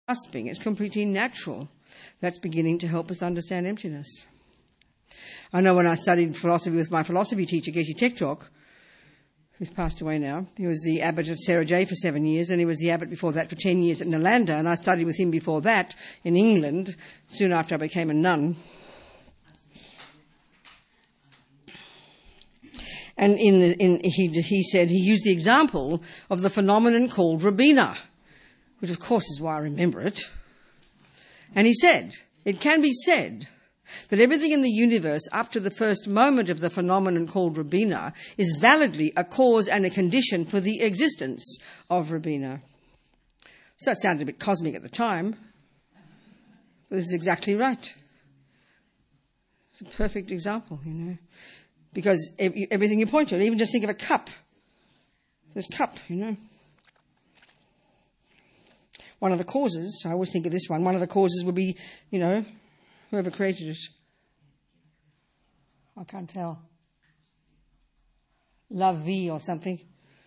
grasping. It's completely natural. That's beginning to help us understand emptiness. I know when I studied philosophy with my philosophy teacher, Geshe Tektok, who's passed away now, he was the abbot of Sarah J for 7 years, and he was the abbot before that for 10 years at Nalanda, and I studied with him before that in England, soon after I became a nun. And he said he used the example of the phenomenon called Rabina, which of course is why I remember it. And he said, it can be said that everything in the universe up to the first moment of the phenomenon called Rabina is validly a cause and a condition for the existence of Rabina. So it sounded a bit cosmic at the time, but this is exactly right. It's a perfect example, you know, because everything you point to, even just think of a cup. This cup, you know. One of the causes, I always think of this one of the causes would be, you know, whoever created it. I can't tell. La Vie or something.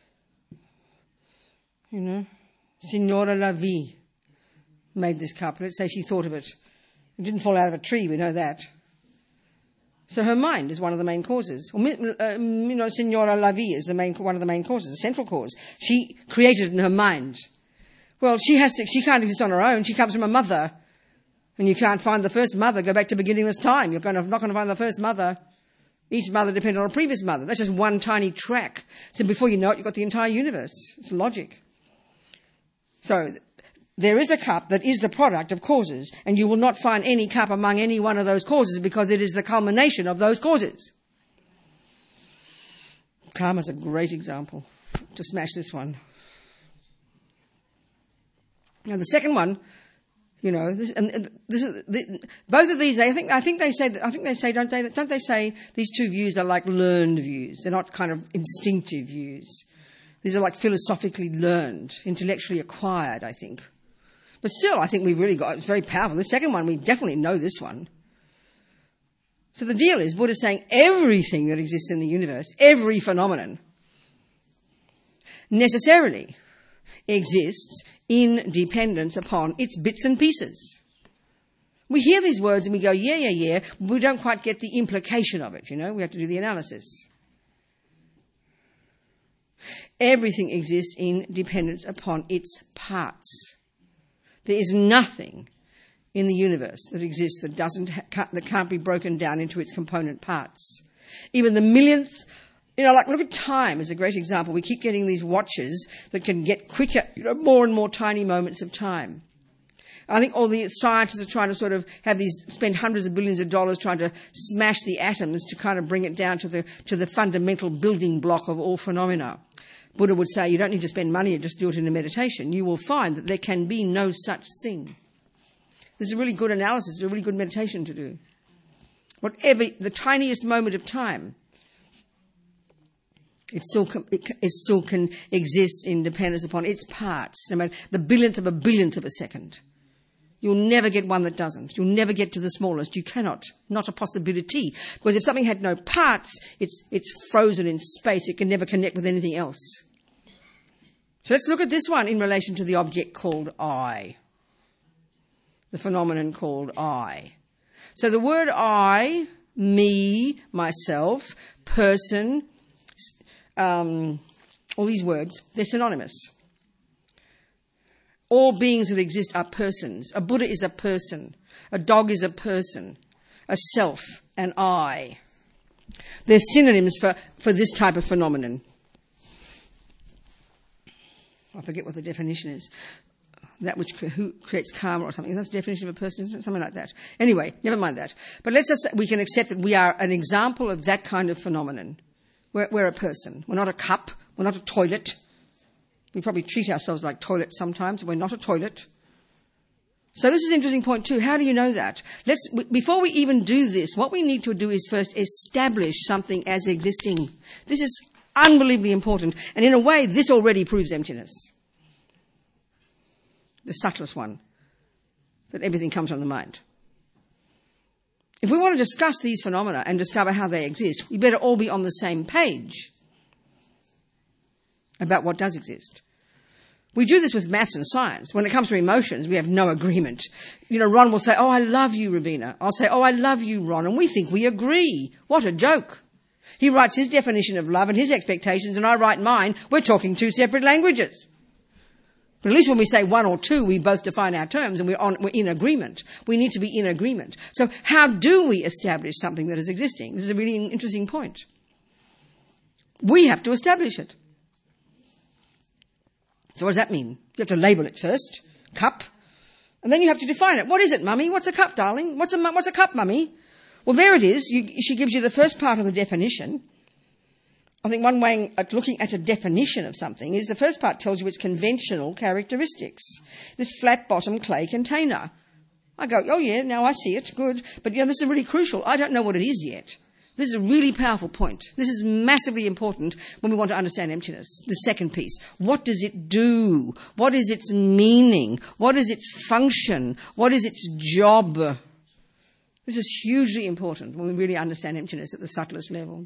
You know. Signora La Vie made this cup. Let's say she thought of it. It didn't fall out of a tree, we know that. So her mind is one of the main causes. You know, Signora La Vie is one of the main causes, the central cause. She created it in her mind. Well, she can't exist on her own. She comes from a mother. And you can't find the first mother. Go back to beginningless time. You're not going to find the first mother. Each mother depended on a previous mother. That's just one tiny track. So before you know it, you've got the entire universe. It's logic. So there is a cup that is the product of causes, and you will not find any cup among any one of those causes because it is the culmination of those causes. Karma's a great example to smash this one. Now the second one, you know, both of these, I think they say, don't they say these two views are like learned views? They're not kind of instinctive views. These are like philosophically learned, intellectually acquired, I think. But still, I think we've really got, it's very powerful. The second one, we definitely know this one. So the deal is, Buddha's saying everything that exists in the universe, every phenomenon, necessarily exists in dependence upon its bits and pieces. We hear these words and we go, yeah. We don't quite get the implication of it, you know. We have to do the analysis. Everything exists in dependence upon its parts. There is nothing in the universe that exists that can't be broken down into its component parts. Even the millionth, you know, like look at time as a great example. We keep getting these watches that can get quicker, you know, more and more tiny moments of time. I think all the scientists are trying to sort of spend hundreds of billions of dollars trying to smash the atoms to kind of bring it down to the fundamental building block of all phenomena. Buddha would say, you don't need to spend money, just do it in a meditation. You will find that there can be no such thing. This is a really good analysis, a really good meditation to do. Whatever, the tiniest moment of time, it still can exist in dependence upon its parts, no matter the billionth of a second. You'll never get one that doesn't. You'll never get to the smallest. You cannot. Not a possibility. Because if something had no parts, it's frozen in space. It can never connect with anything else. So let's look at this one in relation to the object called I. The phenomenon called I. So the word I, me, myself, person, all these words, they're synonymous. All beings that exist are persons. A Buddha is a person. A dog is a person. A self, an I. They're synonyms for this type of phenomenon. I forget what the definition is. That which who creates karma or something. That's the definition of a person, isn't it? Something like that. Anyway, never mind that. But let's just say we can accept that we are an example of that kind of phenomenon. We're a person. We're not a cup. We're not a toilet. We probably treat ourselves like toilets sometimes. We're not a toilet. So this is an interesting point too. How do you know that? Before we even do this, what we need to do is first establish something as existing. This is unbelievably important. And in a way, this already proves emptiness. The subtlest one. That everything comes from the mind. If we want to discuss these phenomena and discover how they exist, we better all be on the same page about what does exist. We do this with maths and science. When it comes to emotions, we have no agreement. Ron will say, "Oh, I love you, Rabina." I'll say, "Oh, I love you, Ron." And we think we agree. What a joke. He writes his definition of love and his expectations, and I write mine. We're talking two separate languages. But at least when we say one or two, we both define our terms and we're in agreement. We need to be in agreement. So how do we establish something that is existing? This is a really interesting point. We have to establish it. So what does that mean? You have to label it first, cup, and then you have to define it. What is it, Mummy? What's a cup, darling? What's a cup, Mummy? Well, there it is. She gives you the first part of the definition. I think one way of looking at a definition of something is the first part tells you its conventional characteristics. This flat-bottom clay container. I go, "Oh yeah, now I see it, good." But this is really crucial. I don't know what it is yet. This is a really powerful point. This is massively important when we want to understand emptiness. The second piece. What does it do? What is its meaning? What is its function? What is its job? This is hugely important when we really understand emptiness at the subtlest level.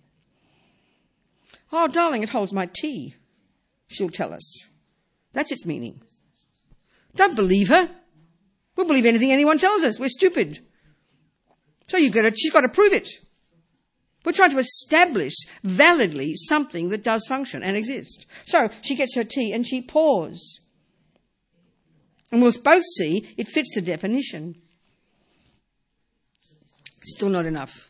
"Oh, darling, it holds my tea," she'll tell us. That's its meaning. Don't believe her. We'll believe anything anyone tells us. We're stupid. So she's got to prove it. We're trying to establish validly something that does function and exist. So she gets her tea and she pours. And we'll both see it fits the definition. Still not enough.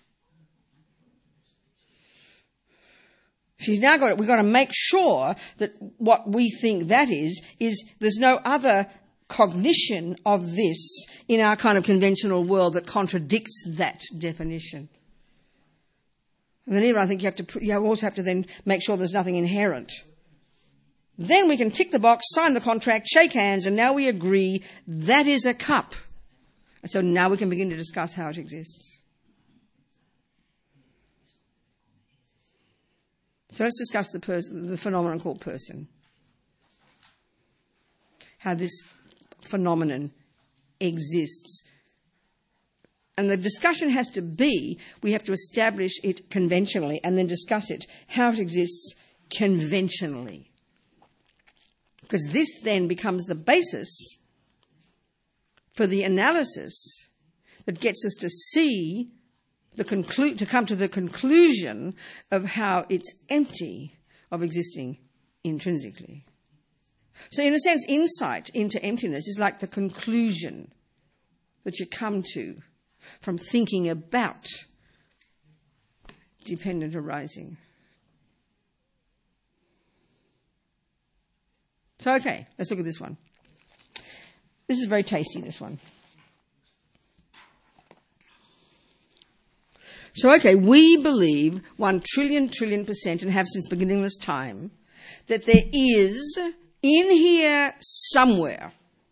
She's now got it. We've got to make sure that what we think that is there's no other cognition of this in our kind of conventional world that contradicts that definition. And then even I think you also have to then make sure there's nothing inherent. Then we can tick the box, sign the contract, shake hands, and now we agree that is a cup. And so now we can begin to discuss how it exists. So let's discuss the phenomenon called person. How this phenomenon exists. And the discussion has to be, we have to establish it conventionally and then discuss it, how it exists conventionally. Because this then becomes the basis for the analysis that gets us to see to come to the conclusion of how it's empty of existing intrinsically. So in a sense, insight into emptiness is like the conclusion that you come to from thinking about dependent arising. So, okay, let's look at this one. This is very tasty, this one. So, okay, we believe 1 trillion %, and have since beginningless time, that there is in here somewhere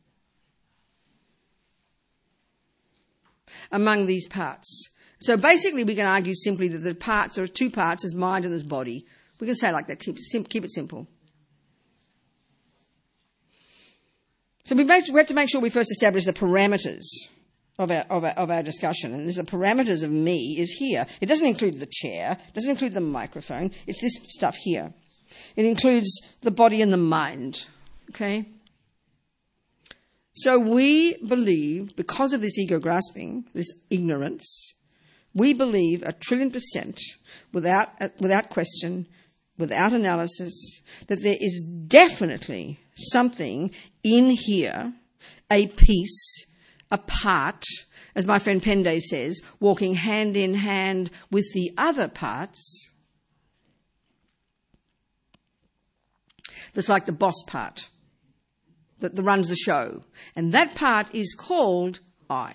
among these parts. So basically we can argue simply that the parts are two parts, there's mind and there's body. We can say it like that, keep it simple. So we have to make sure we first establish the parameters of our discussion. And the parameters of me is here. It doesn't include the chair, it doesn't include the microphone, it's this stuff here. It includes the body and the mind. Okay? So we believe, because of this ego grasping, this ignorance, we believe 1 trillion %, without question, without analysis, that there is definitely something in here, a piece, a part, as my friend Pende says, walking hand in hand with the other parts, that's like the boss part that runs the show. And that part is called I.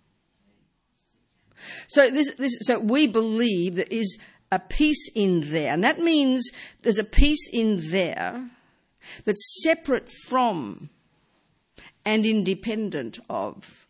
So so we believe there is a piece in there. And that means there's a piece in there that's separate from and independent of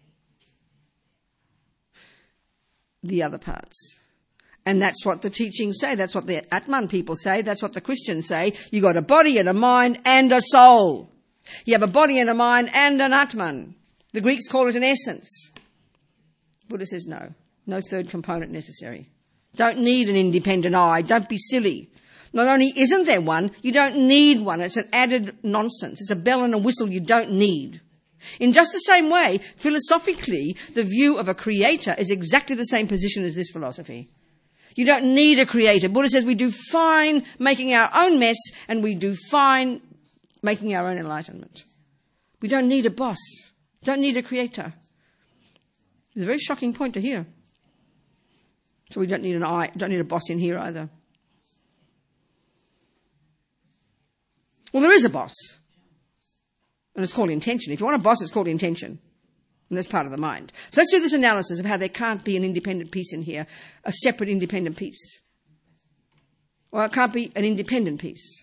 the other parts. And that's what the teachings say. That's what the Atman people say. That's what the Christians say. You got a body and a mind and a soul. You have a body and a mind and an Atman. The Greeks call it an essence. Buddha says no. No third component necessary. Don't need an independent I. Don't be silly. Not only isn't there one, you don't need one. It's an added nonsense. It's a bell and a whistle you don't need. In just the same way, philosophically, the view of a creator is exactly the same position as this philosophy. You don't need a creator. Buddha says we do fine making our own mess, and we do fine making our own enlightenment. We don't need a boss. Don't need a creator. It's a very shocking point to hear. So we don't need don't need a boss in here either. Well, there is a boss. And it's called intention. If you want a boss, it's called intention. And that's part of the mind. So let's do this analysis of how there can't be an independent piece in here, a separate independent piece. Well, it can't be an independent piece.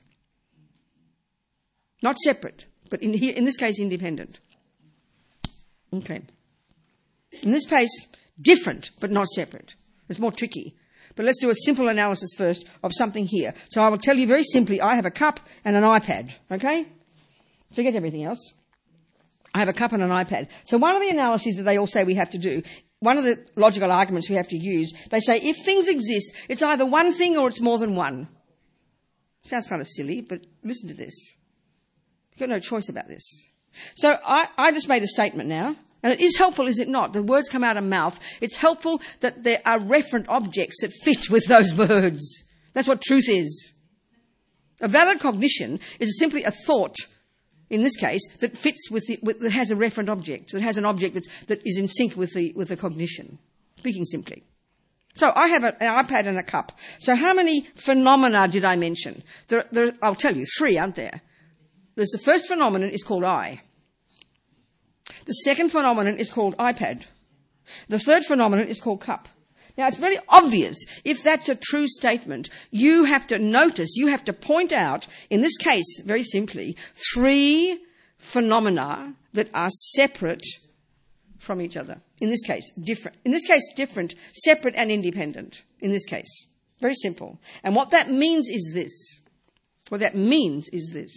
Not separate, but in this case, independent. Okay. In this case, different, but not separate. It's more tricky. But let's do a simple analysis first of something here. So I will tell you very simply, I have a cup and an iPad, okay? Forget everything else. I have a cup and an iPad. So one of the analyses that they all say we have to do, one of the logical arguments we have to use, they say if things exist, it's either one thing or it's more than one. Sounds kind of silly, but listen to this. You've got no choice about this. So I just made a statement now, and it is helpful, is it not? The words come out of mouth. It's helpful that there are referent objects that fit with those words. That's what truth is. A valid cognition is simply a thought, in this case, that fits that has a referent object, that has an object that is in sync with the cognition, speaking simply. So I have an iPad and a cup. So how many phenomena did I mention? I'll tell you, 3, aren't there? There's the first phenomenon is called I. The second phenomenon is called iPad. The third phenomenon is called cup. Now, it's very obvious, if that's a true statement, you have to notice, you have to point out, in this case, very simply, 3 phenomena that are separate from each other. In this case, different. In this case, different, separate and independent. In this case. Very simple. And what that means is this. What that means is this.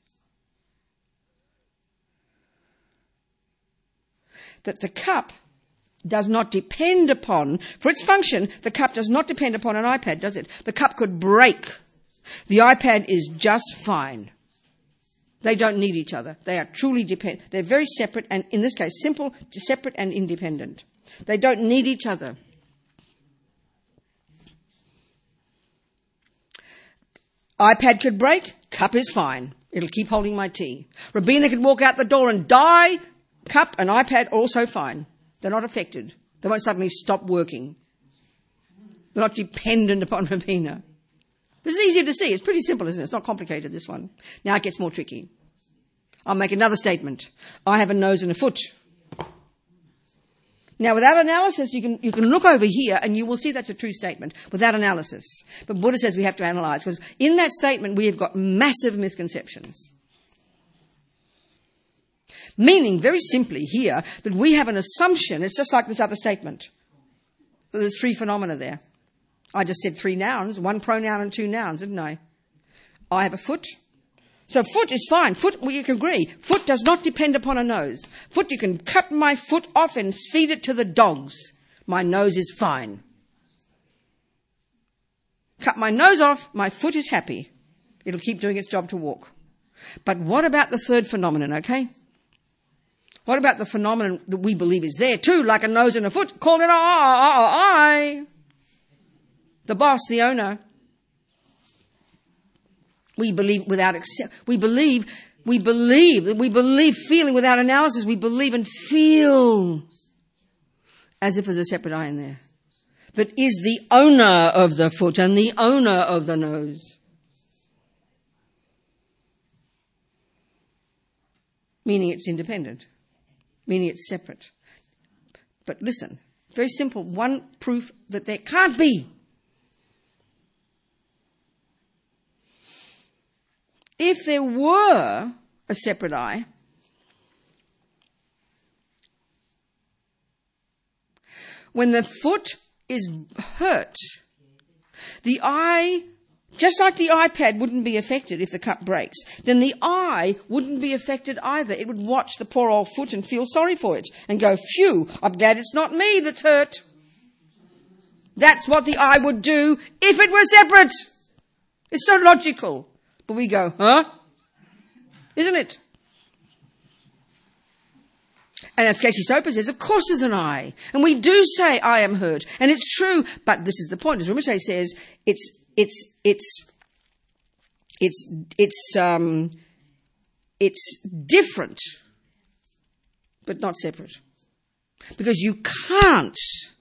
That the cup does not depend upon, for its function, the cup does not depend upon an iPad, does it? The cup could break. The iPad is just fine. They don't need each other. They are truly dependent. They're very separate and, in this case, simple, separate and independent. They don't need each other. iPad could break, cup is fine. It'll keep holding my tea. Robina could walk out the door and die, cup and iPad also fine. They're not affected. They won't suddenly stop working. They're not dependent upon Robina. This is easy to see. It's pretty simple, isn't it? It's not complicated, this one. Now it gets more tricky. I'll make another statement. I have a nose and a foot. Now, without analysis, you can look over here and you will see that's a true statement, without analysis. But Buddha says we have to analyse, because in that statement we have got massive misconceptions. Meaning, very simply here, that we have an assumption, it's just like this other statement. So there's 3 phenomena there. I just said 3 nouns, 1 pronoun and 2 nouns, didn't I? I have a foot. So foot is fine. Foot, we can agree. Foot does not depend upon a nose. Foot, you can cut my foot off and feed it to the dogs. My nose is fine. Cut my nose off, my foot is happy. It'll keep doing its job to walk. But what about the third phenomenon, okay? What about the phenomenon that we believe is there too, like a nose and a foot? Call it I. The boss, the owner. We believe feeling without analysis. We believe and feel as if there's a separate I in there that is the owner of the foot and the owner of the nose. Meaning it's independent. Meaning it's separate. But listen, very simple, one proof that there can't be. If there were a separate I, when the foot is hurt, the I, just like the iPad wouldn't be affected if the cup breaks, then the I wouldn't be affected either. It would watch the poor old foot and feel sorry for it and go, phew, I'm glad it's not me that's hurt. That's what the I would do if it were separate. It's so logical. But we go, huh? Isn't it? And as Casey Soper says, of course there's an I. And we do say, I am hurt. And it's true. But this is the point. As Rinpoche says, it's different, but not separate. Because you can't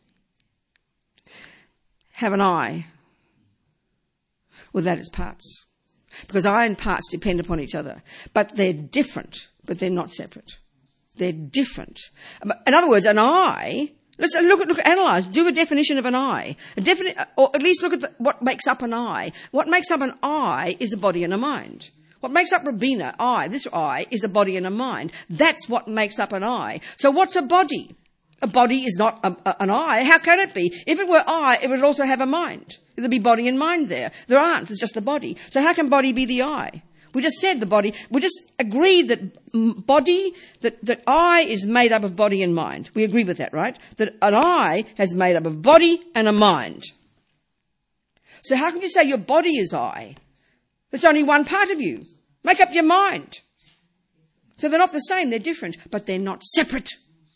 have an I without its parts. Because I and parts depend upon each other. But they're different, but they're not separate. They're different. In other words, an I, let's analyse, do a definition of an I. Or at least look at what makes up an I. What makes up an I is a body and a mind. What makes up Robina, this I, is a body and a mind. That's what makes up an I. So what's a body? A body is not an I. How can it be? If it were I, it would also have a mind. There'd be body and mind there. There aren't. There's just the body. So how can body be the I? We just said the body. We just agreed that that I is made up of body and mind. We agree with that, right? That an I has made up of body and a mind. So how can you say your body is I? It's only one part of you. Make up your mind. So they're not the same. They're different, but they're not separate.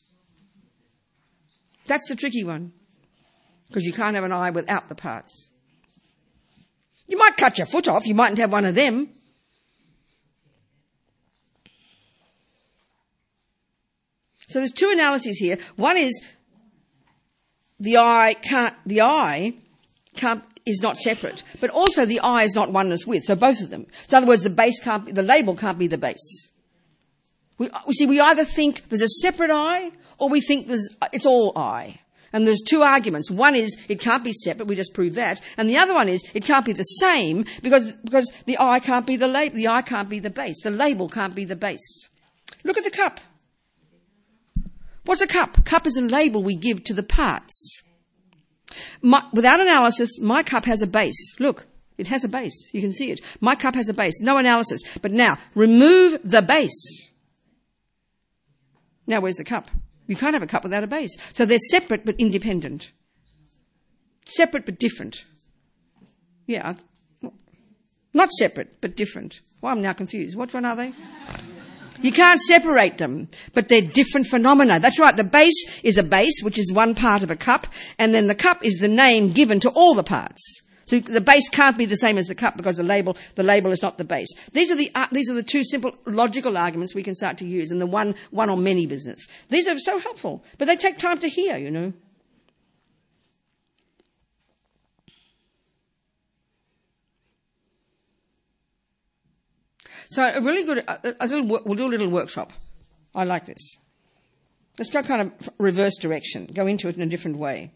That's the tricky one. Because you can't have an I without the parts. You might cut your foot off. You mightn't have one of them. So there's two analyses here. One is the I is not separate, but also the I is not oneness with. So both of them. So in other words, the label can't be the base. We either think there's a separate I, or we think it's all I. And there's two arguments. One is it can't be separate. We just proved that. And the other one is it can't be the same because the I can't be the label. The I can't be the base. The label can't be the base. Look at the cup. What's a cup? Cup is a label we give to the parts. Without analysis, my cup has a base. Look, it has a base. You can see it. My cup has a base. No analysis. But now, remove the base. Now, where's the cup? You can't have a cup without a base. So they're separate but independent. Separate but different. Yeah. Not separate but different. Well, I'm now confused. Which one are they? You can't separate them, but they're different phenomena. That's right. The base is a base, which is one part of a cup, and then the cup is the name given to all the parts. So the base can't be the same as the cup because the label is not the base. These are the two simple logical arguments we can start to use in the one or many business. These are so helpful, but they take time to hear, you know. So a really good, we'll do a little workshop. I like this. Let's go kind of reverse direction, go into it in a different way.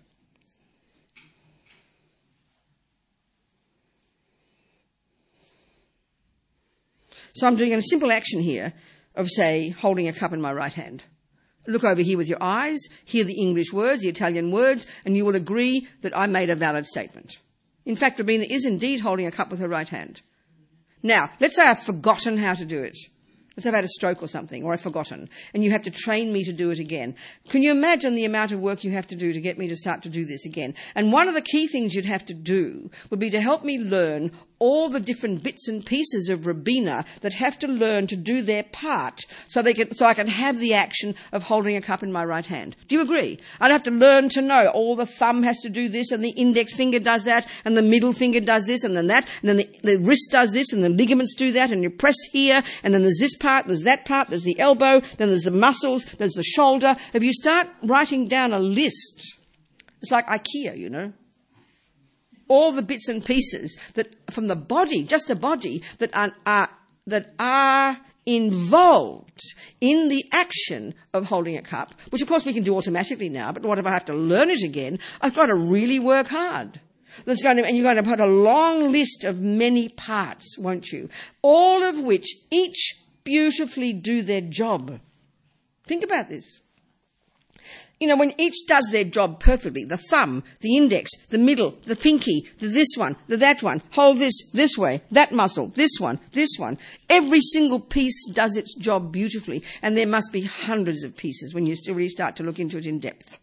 So I'm doing a simple action here of, say, holding a cup in my right hand. Look over here with your eyes, hear the English words, the Italian words, and you will agree that I made a valid statement. In fact, Robina is indeed holding a cup with her right hand. Now, let's say I've forgotten how to do it. Let's say I've had a stroke or something, or I've forgotten, and you have to train me to do it again. Can you imagine the amount of work you have to do to get me to start to do this again? And one of the key things you'd have to do would be to help me learn all the different bits and pieces of Robina that have to learn to do their part so I can have the action of holding a cup in my right hand. Do you agree? I'd have to learn to know all the thumb has to do this and the index finger does that and the middle finger does this and then that and then the wrist does this and the ligaments do that and you press here and then there's this part, there's that part, there's the elbow, then there's the muscles, there's the shoulder. If you start writing down a list, it's like IKEA, you know. All the bits and pieces that from the body, just the body, that are involved in the action of holding a cup, which of course we can do automatically now, but what if I have to learn it again? I've got to really work hard. And you're going to put a long list of many parts, won't you? All of which each beautifully do their job. Think about this. You know, when each does their job perfectly, the thumb, the index, the middle, the pinky, this one, that one, hold this way, that muscle, this one, every single piece does its job beautifully, and there must be hundreds of pieces when you really start to look into it in depth.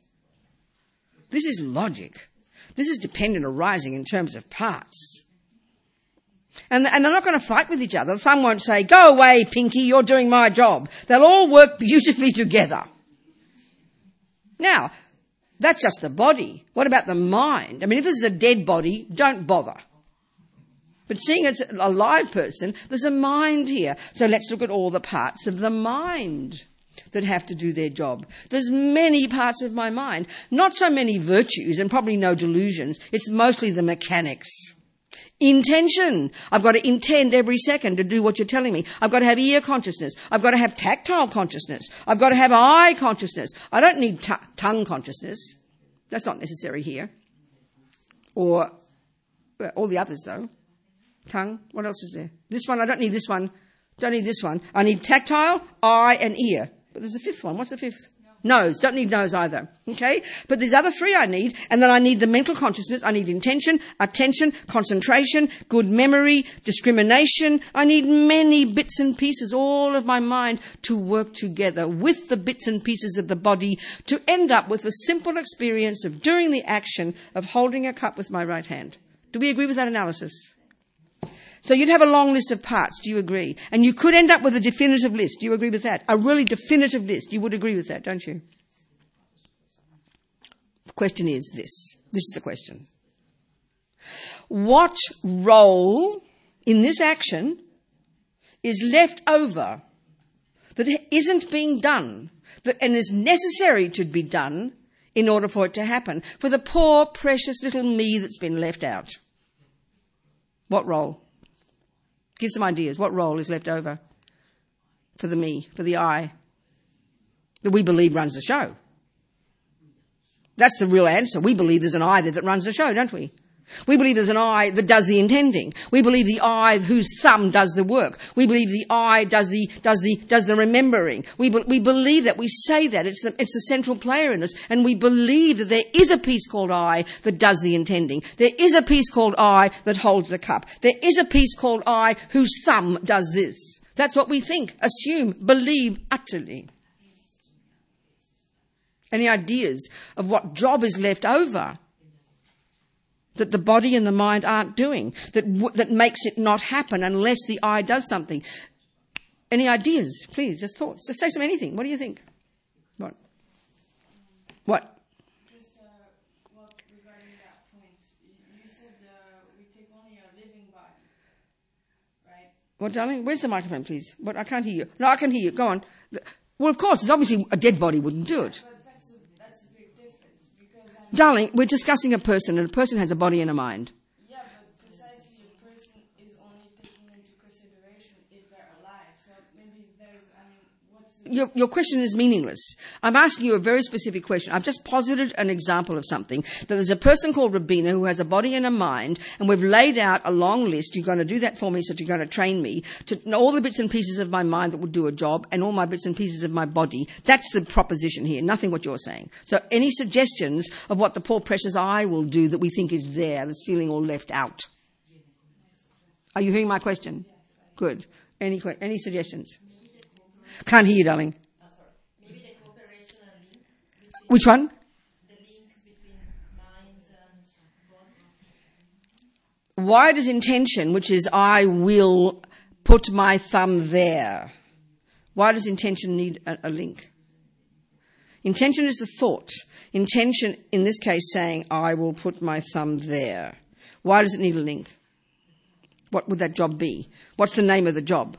This is logic. This is dependent arising in terms of parts. And they're not going to fight with each other. The thumb won't say, go away, Pinky, you're doing my job. They'll all work beautifully together. Now, that's just the body. What about the mind? I mean, if this is a dead body, don't bother. But seeing it's a live person, there's a mind here. So let's look at all the parts of the mind that have to do their job. There's many parts of my mind. Not so many virtues and probably no delusions. It's mostly the mechanics. Intention. I've got to intend every second to do what you're telling me. I've got to have ear consciousness. I've got to have tactile consciousness. I've got to have eye consciousness. I don't need tongue consciousness. That's not necessary here. Or all the others, though. Tongue. What else is there? This one. I don't need this one. Don't need this one. I need tactile, eye, and ear. But there's a fifth one. What's the fifth? Nose. Don't need nose either. Okay? But these other three I need. And then I need the mental consciousness. I need intention, attention, concentration, good memory, discrimination. I need many bits and pieces, all of my mind, to work together with the bits and pieces of the body to end up with the simple experience of doing the action of holding a cup with my right hand. Do we agree with that analysis? So you'd have a long list of parts, do you agree? And you could end up with a definitive list, do you agree with that? A really definitive list, you would agree with that, don't you? The question is this. This is the question. What role in this action is left over that isn't being done and is necessary to be done in order for it to happen? For the poor, precious little me that's been left out. What role? Give some ideas. What role is left over for the me, for the I, that we believe runs the show? That's the real answer. We believe there's an I there that runs the show, don't we? We believe there's an I that does the intending. We believe the I whose thumb does the work. We believe the I does the remembering. We believe that. We say that. It's the central player in us. And we believe that there is a piece called I that does the intending. There is a piece called I that holds the cup. There is a piece called I whose thumb does this. That's what we think, assume, believe utterly. Any ideas of what job is left over that the body and the mind aren't doing, that makes it not happen unless the I does something? Any ideas, please? Just thoughts. Just say some anything. What do you think? What? Just regarding that point, you said we take only a living body, right? What, darling? Where's the microphone, please? What? I can't hear you. No, I can hear you. Go on. Well, of course, it's obviously a dead body wouldn't do it. But that's a big difference because Darling, we're discussing a person, and a person has a body and a mind. yeah, but precisely a person is only taken into consideration if they're alive. So maybe what's the... Your question is meaningless. I'm asking you a very specific question. I've just posited an example of something. That there's a person called Rabina who has a body and a mind, and we've laid out a long list. You're going to do that for me, so you're going to train me to know all the bits and pieces of my mind that would do a job, and all my bits and pieces of my body. That's the proposition here, nothing what you're saying. So any suggestions of what the poor precious I will do that we think is there, that's feeling all left out? Are you hearing my question? Good. Any suggestions? Can't hear you, darling. Maybe the cooperation and link between Which one? the link between mind and body. Why does intention, which is I will put my thumb there, why does intention need a link? Intention is the thought. Intention, in this case, saying I will put my thumb there. Why does it need a link? What would that job be? What's the name of the job?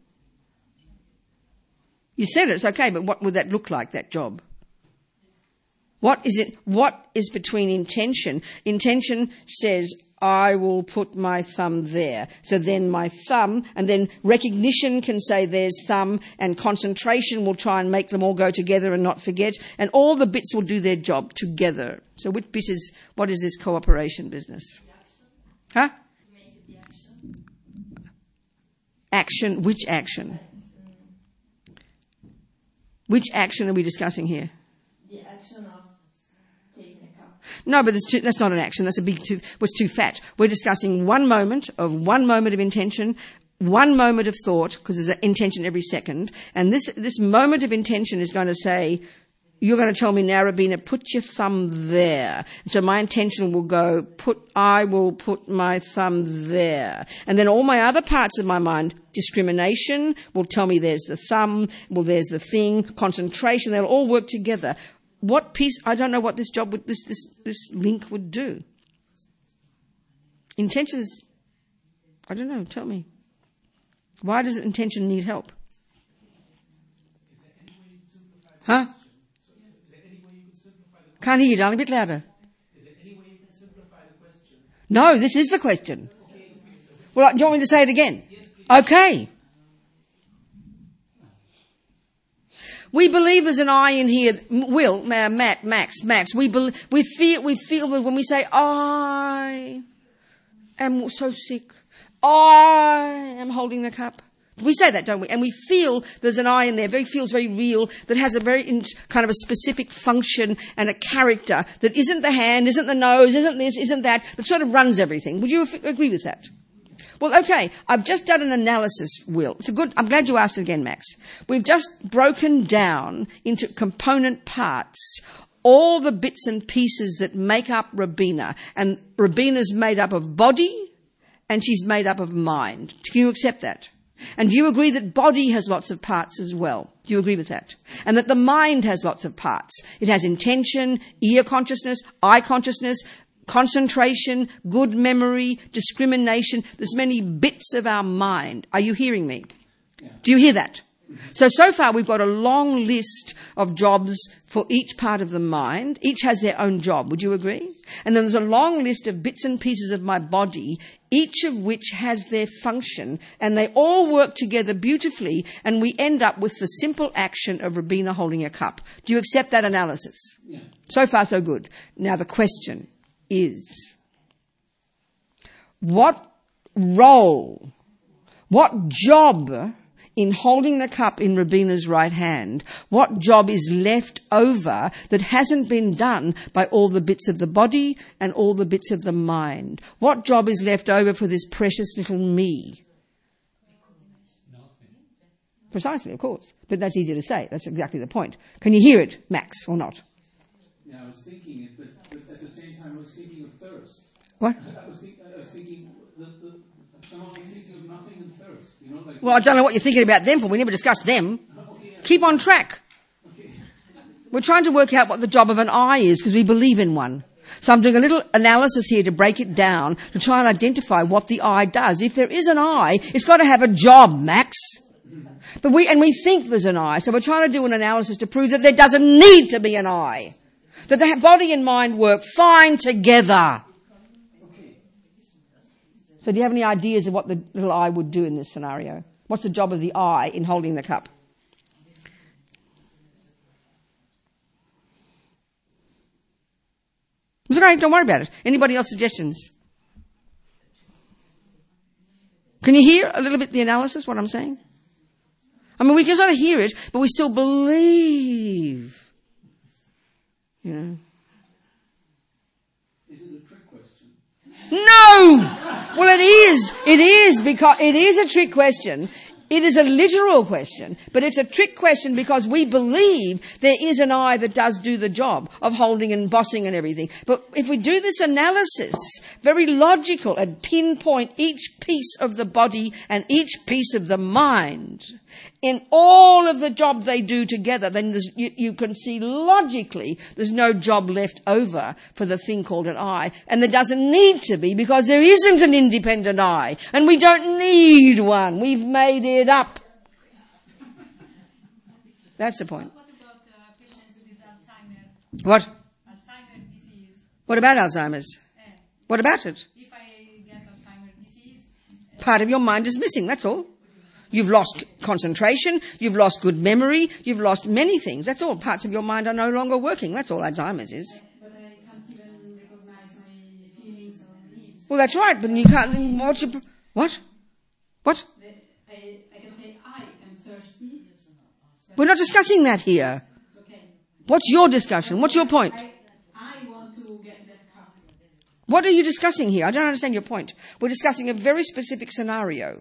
You said it's okay, but what would that look like, that job? What is between intention? Intention says, I will put my thumb there. So then my thumb, and then recognition can say there's thumb, and concentration will try and make them all go together and not forget, and all the bits will do their job together. So what is this cooperation business? Huh? To make it the action. Action, which action? Which action are we discussing here? The action of taking a cup. No, but that's not an action. That's was too fat. We're discussing one moment of intention, one moment of thought, because there's an intention every second. And this moment of intention is going to say, you're going to tell me now, Robina, put your thumb there. So my intention will go, I will put my thumb there. And then all my other parts of my mind, discrimination will tell me there's the thumb, well, there's the thing, concentration, they'll all work together. What piece, I don't know what this job would, this link would do. Intention is, I don't know, tell me. Why does intention need help? Huh? Can't hear you, darling. A bit louder. Is there any way you can simplify the question? No, this is the question. Well, do you want me to say it again? Okay. We believe there's an I in here. Will, Matt, Max. We feel that when we say, I am so sick. I am holding the cup. We say that, don't we? And we feel there's an I in there, feels very real, that has a very kind of a specific function and a character that isn't the hand, isn't the nose, isn't this, isn't that sort of runs everything. Would you agree with that? Well, okay, I've just done an analysis, Will. I'm glad you asked it again, Max. We've just broken down into component parts all the bits and pieces that make up Robina. And Robina's made up of body and she's made up of mind. Can you accept that? And do you agree that body has lots of parts as well? Do you agree with that? And that the mind has lots of parts. It has intention, ear consciousness, eye consciousness, concentration, good memory, discrimination. There's many bits of our mind. Are you hearing me? Yeah. Do you hear that? So far we've got a long list of jobs for each part of the mind. Each has their own job. Would you agree? And then there's a long list of bits and pieces of my body, each of which has their function, and they all work together beautifully, and we end up with the simple action of Robina holding a cup. Do you accept that analysis? Yeah. So far, so good. Now the question is, what role, what job in holding the cup in Robina's right hand, what job is left over that hasn't been done by all the bits of the body and all the bits of the mind? What job is left over for this precious little me? Nothing. Precisely, of course. But that's easy to say. That's exactly the point. Can you hear it, Max, or not? Yeah, I was thinking it, but at the same time I was thinking of thirst. What? I was thinking someone was thinking of nothing and thirst. You know, well, I don't know what you're thinking about them for. We never discussed them. Okay, yeah. Keep on track. Okay. We're trying to work out what the job of an I is because we believe in one. So I'm doing a little analysis here to break it down to try and identify what the I does. If there is an I, it's got to have a job, Max. But we think there's an I, so we're trying to do an analysis to prove that there doesn't need to be an I. That the body and mind work fine together. So do you have any ideas of what the little I would do in this scenario? What's the job of the I in holding the cup? It's okay, don't worry about it. Anybody else suggestions? Can you hear a little bit the analysis, what I'm saying? I mean, we can sort of hear it, but we still believe. You know. Is it a trick question? No! Well, it is. It is because it is a trick question. It is a literal question, but it's a trick question because we believe there is an I that does do the job of holding and bossing and everything. But if we do this analysis, very logical, and pinpoint each piece of the body and each piece of the mind, in all of the job they do together, then you can see logically there's no job left over for the thing called an I. And there doesn't need to be because there isn't an independent I. And we don't need one. We've made it up. That's the point. What about patients with Alzheimer's? What? Alzheimer's disease. What about Alzheimer's? What about it? If I get Alzheimer's disease... Part of your mind is missing, that's all. You've lost concentration, you've lost good memory, you've lost many things. That's all. Parts of your mind are no longer working. That's all Alzheimer's is. But I can't even recognize my feelings or needs. Well, that's right, but you can't... What? What? I can say, I am thirsty. We're not discussing that here. Okay. What's your discussion? What's your point? I want to get that cup. What are you discussing here? I don't understand your point. We're discussing a very specific scenario.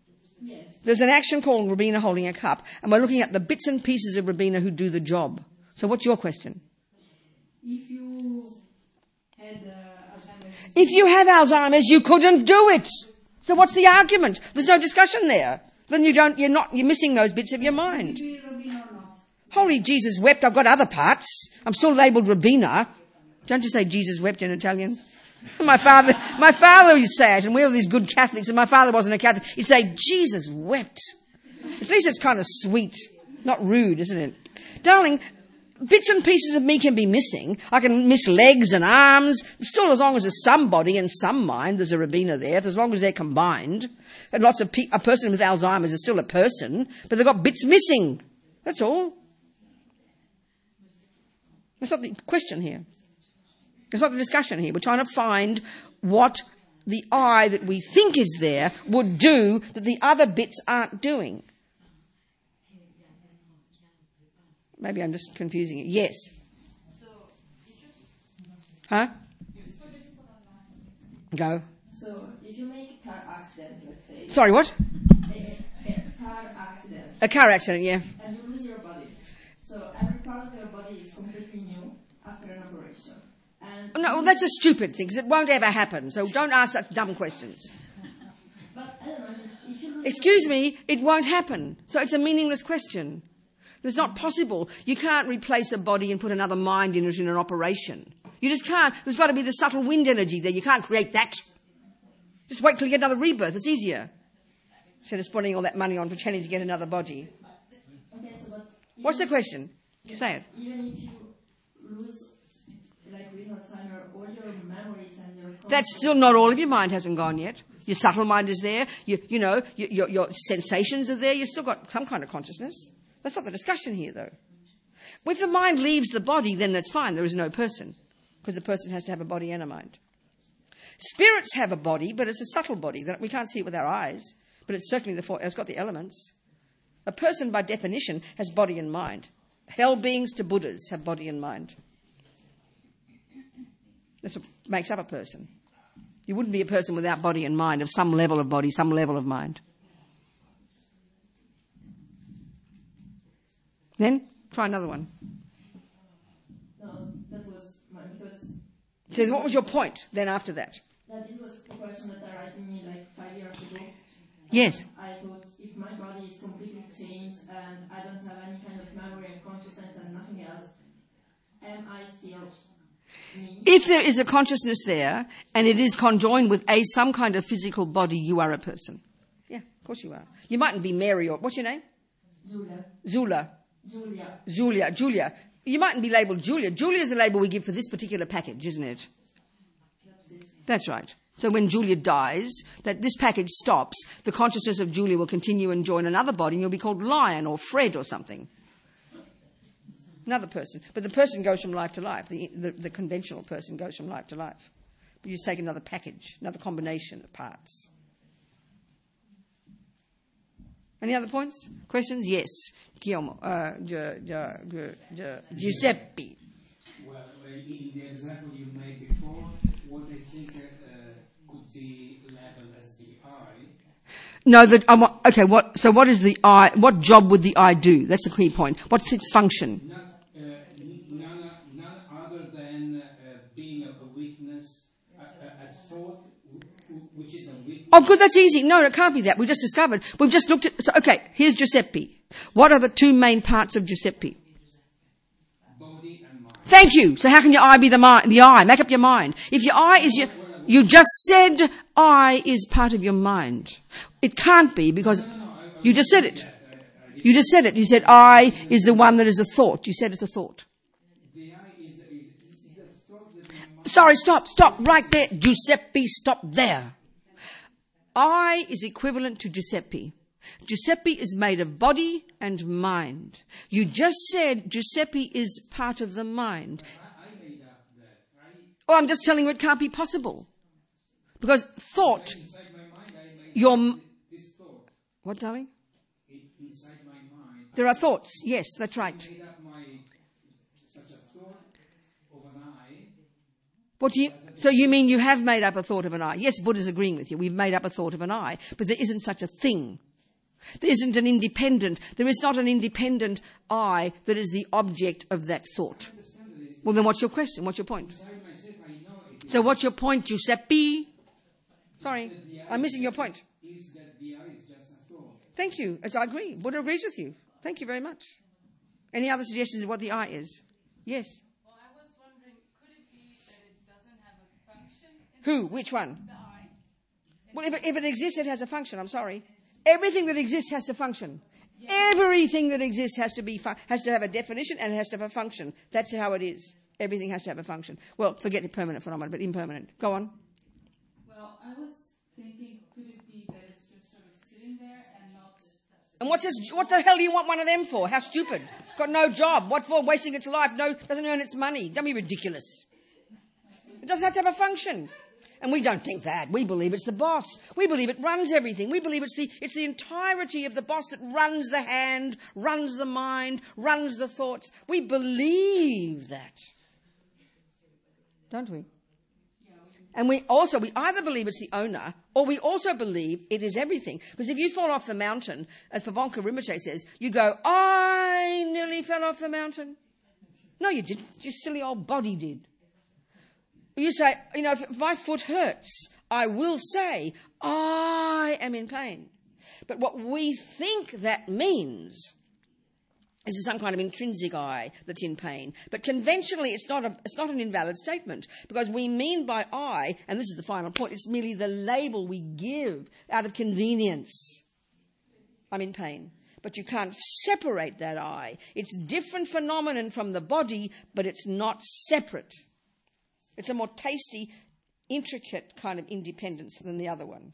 There's an action called Robina holding a cup, and we're looking at the bits and pieces of Robina who do the job. So what's your question? If you had Alzheimer's disease, If you have Alzheimer's, you couldn't do it. So what's the argument? There's no discussion there. Then you're missing those bits of your mind. be Robina or not? Holy Jesus wept, I've got other parts. I'm still labelled Rabina. Don't you say Jesus wept in Italian? My father would say it, and we were these good Catholics, and my father wasn't a Catholic. He'd say, Jesus wept. At least it's kind of sweet. Not rude, isn't it? Darling, bits and pieces of me can be missing. I can miss legs and arms. Still, as long as there's some body and some mind, there's a Rabina there, as long as they're combined. And a person with Alzheimer's is still a person, but they've got bits missing. That's all. That's not the question here. It's not the discussion here. We're trying to find what the I that we think is there would do that the other bits aren't doing. Maybe I'm just confusing it. Yes. Huh? Go. So if you make a car accident, let's say. Sorry, what? A car accident. A car accident, yeah. And you lose your body. So every part of your body is completely new after an operation. And No, well, that's a stupid thing, because it won't ever happen. So don't ask such dumb questions. but I don't know, if you lose Excuse me, it won't happen. So it's a meaningless question. It's not possible. You can't replace a body and put another mind in it in an operation. You just can't. There's got to be the subtle wind energy there. You can't create that. Just wait till you get another rebirth. It's easier. Instead of spending all that money on pretending to get another body. Okay, so but What's the question? Say it. even if you lose, like with Alzheimer, all your memories and your That's still not all of your mind hasn't gone yet. Your subtle mind is there. Your sensations are there. You've still got some kind of consciousness. That's not the discussion here, though. If the mind leaves the body, then that's fine. There is no person, because the person has to have a body and a mind. Spirits have a body, but it's a subtle body. We can't see it with our eyes, but it's certainly it's got the elements. A person, by definition, has body and mind. Hell beings to Buddhas have body and mind. That's what makes up a person. You wouldn't be a person without body and mind, of some level of body, some level of mind. Then, try another one. No, that was because So what was your point then after that? this was a question that arose in me like 5 years ago. Yes. I thought if my body is completely changed and I don't have any kind of memory and consciousness and nothing else, am I still me? If there is a consciousness there, and it is conjoined with some kind of physical body, you are a person. Yeah, of course you are. You mightn't be Mary or... What's your name? Julia. Julia. You mightn't be labelled Julia. Julia is the label we give for this particular package, isn't it? That's right. So when Julia dies, that this package stops, the consciousness of Julia will continue and join another body, and you'll be called Lion or Fred or something. Another person. But the person goes from life to life. The conventional person goes from life to life. But you just take another package, another combination of parts. Any other points? Questions? Yes. Guillermo. Giuseppe. Well, in the example you made before, what I think could be labeled as the I. No, okay. What is the I? What job would the I do? That's the key point. What's its function? None other than being a witness, a thought which is a witness. Oh, good. That's easy. No, it can't be that. We just discovered. We've just looked at. So, okay, here's Giuseppe. What are the two main parts of Giuseppe? Body and mind. Thank you. So how can your I be the I? Make up your mind. If your I is your... You just said I is part of your mind. It can't be because you just said it. You just said it. You said I is the one that is a thought. You said it's a thought. The I is the thought that my mind. Sorry, stop right there. Giuseppe, stop there. I is equivalent to Giuseppe. Giuseppe is made of body and mind. You just said Giuseppe is part of the mind. I made up that. Oh, I'm just telling you it can't be possible. Because thought, Inside my mind, I made this thought. What, darling? Inside my mind, There are thoughts. Yes, that's right. I made up such a thought of an I. So you mean you have made up a thought of an I? Yes, Buddha's agreeing with you. We've made up a thought of an I. But there isn't such a thing. There is not an independent I that is the object of that thought. Well, then what's your question? What's your point? So what's your point, Giuseppe? Sorry, I'm missing your point. Is that the I is just a thought? Thank you. As I agree. Buddha agrees with you. Thank you very much. Any other suggestions of what the I is? Yes. Well, I was wondering, could it be that it doesn't have a function? Who? Which one? The I. Well, if it exists, it has a function. I'm sorry. Everything that exists has to function. Everything that exists has to have a definition and it has to have a function. That's how it is. Everything has to have a function. Well, forget the permanent phenomenon, but impermanent. Go on. Well, I was thinking, could it be that it's just sort of sitting there and not... And what the hell do you want one of them for? How stupid. Got no job. What for? Wasting its life. No, doesn't earn its money. Don't be ridiculous. It doesn't have to have a function. And we don't think that. We believe it's the boss. We believe it runs everything. We believe it's the entirety of the boss that runs the hand, runs the mind, runs the thoughts. We believe that. Don't we? And we either believe it's the owner or we also believe it is everything. Because if you fall off the mountain, as Pabonka Rinpoche says, you go, I nearly fell off the mountain. No, you didn't. Your silly old body did. You say, if my foot hurts, I will say, I am in pain. But what we think that means is some kind of intrinsic I that's in pain. But conventionally, it's not an invalid statement because we mean by I, and this is the final point, it's merely the label we give out of convenience. I'm in pain. But you can't separate that I. It's a different phenomenon from the body, but it's not separate. It's a more tasty, intricate kind of independence than the other one.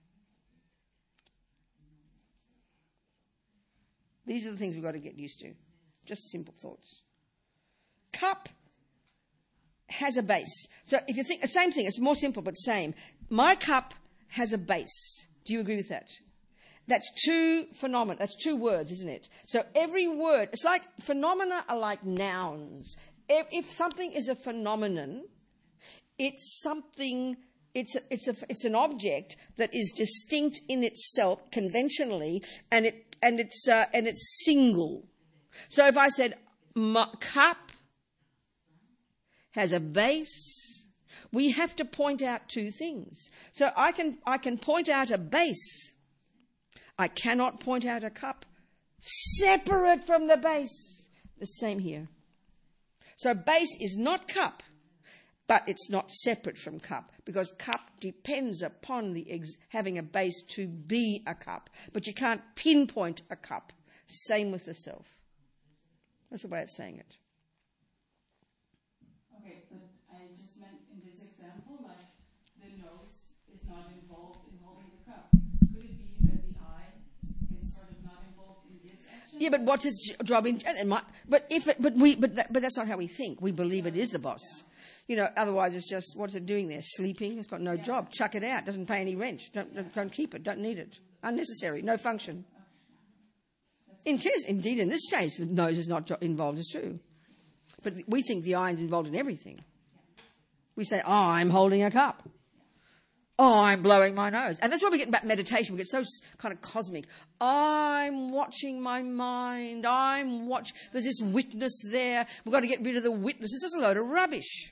These are the things we've got to get used to. Just simple thoughts. Cup has a base. So if you think the same thing, it's more simple but same. My cup has a base. Do you agree with that? That's two phenomena. That's two words, isn't it? So every word, it's like phenomena are like nouns. If something is a phenomenon, it's something. It's an object that is distinct in itself conventionally, and it's single. So if I said my cup has a base, we have to point out two things. So I can point out a base. I cannot point out a cup separate from the base. The same here. So base is not cup. But it's not separate from cup, because cup depends upon having a base to be a cup. But you can't pinpoint a cup. Same with the self. That's the way of saying it. Okay, but I just meant in this example, like the nose is not involved in holding the cup. Could it be that the eye is sort of not involved in this action? Yeah, but what's its job in? But that's not how we think. We believe it is the boss. Otherwise it's just, what's it doing there? Sleeping? It's got no job. Chuck it out. Doesn't pay any rent. Don't keep it. Don't need it. Unnecessary. No function. Indeed, in this case, the nose is not involved. It's true. But we think the eye is involved in everything. We say, I'm holding a cup. I'm blowing my nose. And that's why we get back meditation. We get so kind of cosmic. I'm watching my mind. There's this witness there. We've got to get rid of the witness. It's just a load of rubbish.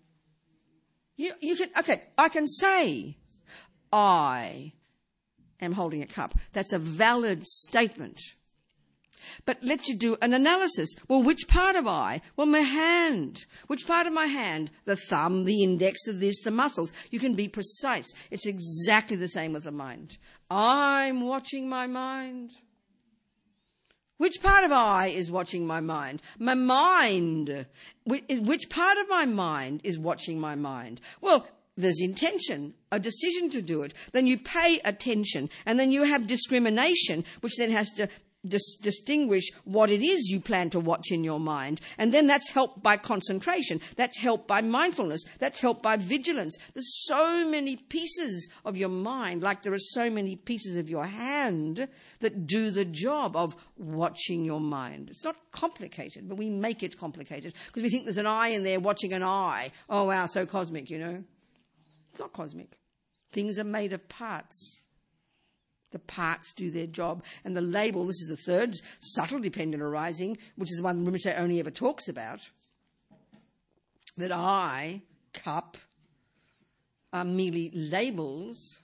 I can say, I am holding a cup. That's a valid statement. But let you do an analysis. Well, which part of I? Well, my hand. Which part of my hand? The thumb, the index of this, the muscles. You can be precise. It's exactly the same with the mind. I'm watching my mind. Which part of I is watching my mind? My mind. Which part of my mind is watching my mind? Well, there's intention, a decision to do it. Then you pay attention. And then you have discrimination, which then has to distinguish what it is you plan to watch in your mind. And then that's helped by concentration. That's helped by mindfulness. That's helped by vigilance. There's so many pieces of your mind, like there are so many pieces of your hand that do the job of watching your mind. It's not complicated, but we make it complicated because we think there's an eye in there watching an eye. Oh, wow, so cosmic, It's not cosmic. Things are made of parts. The parts do their job. And the label, this is the third, subtle dependent arising, which is the one Rinpoche only ever talks about, that I, cup, are merely labels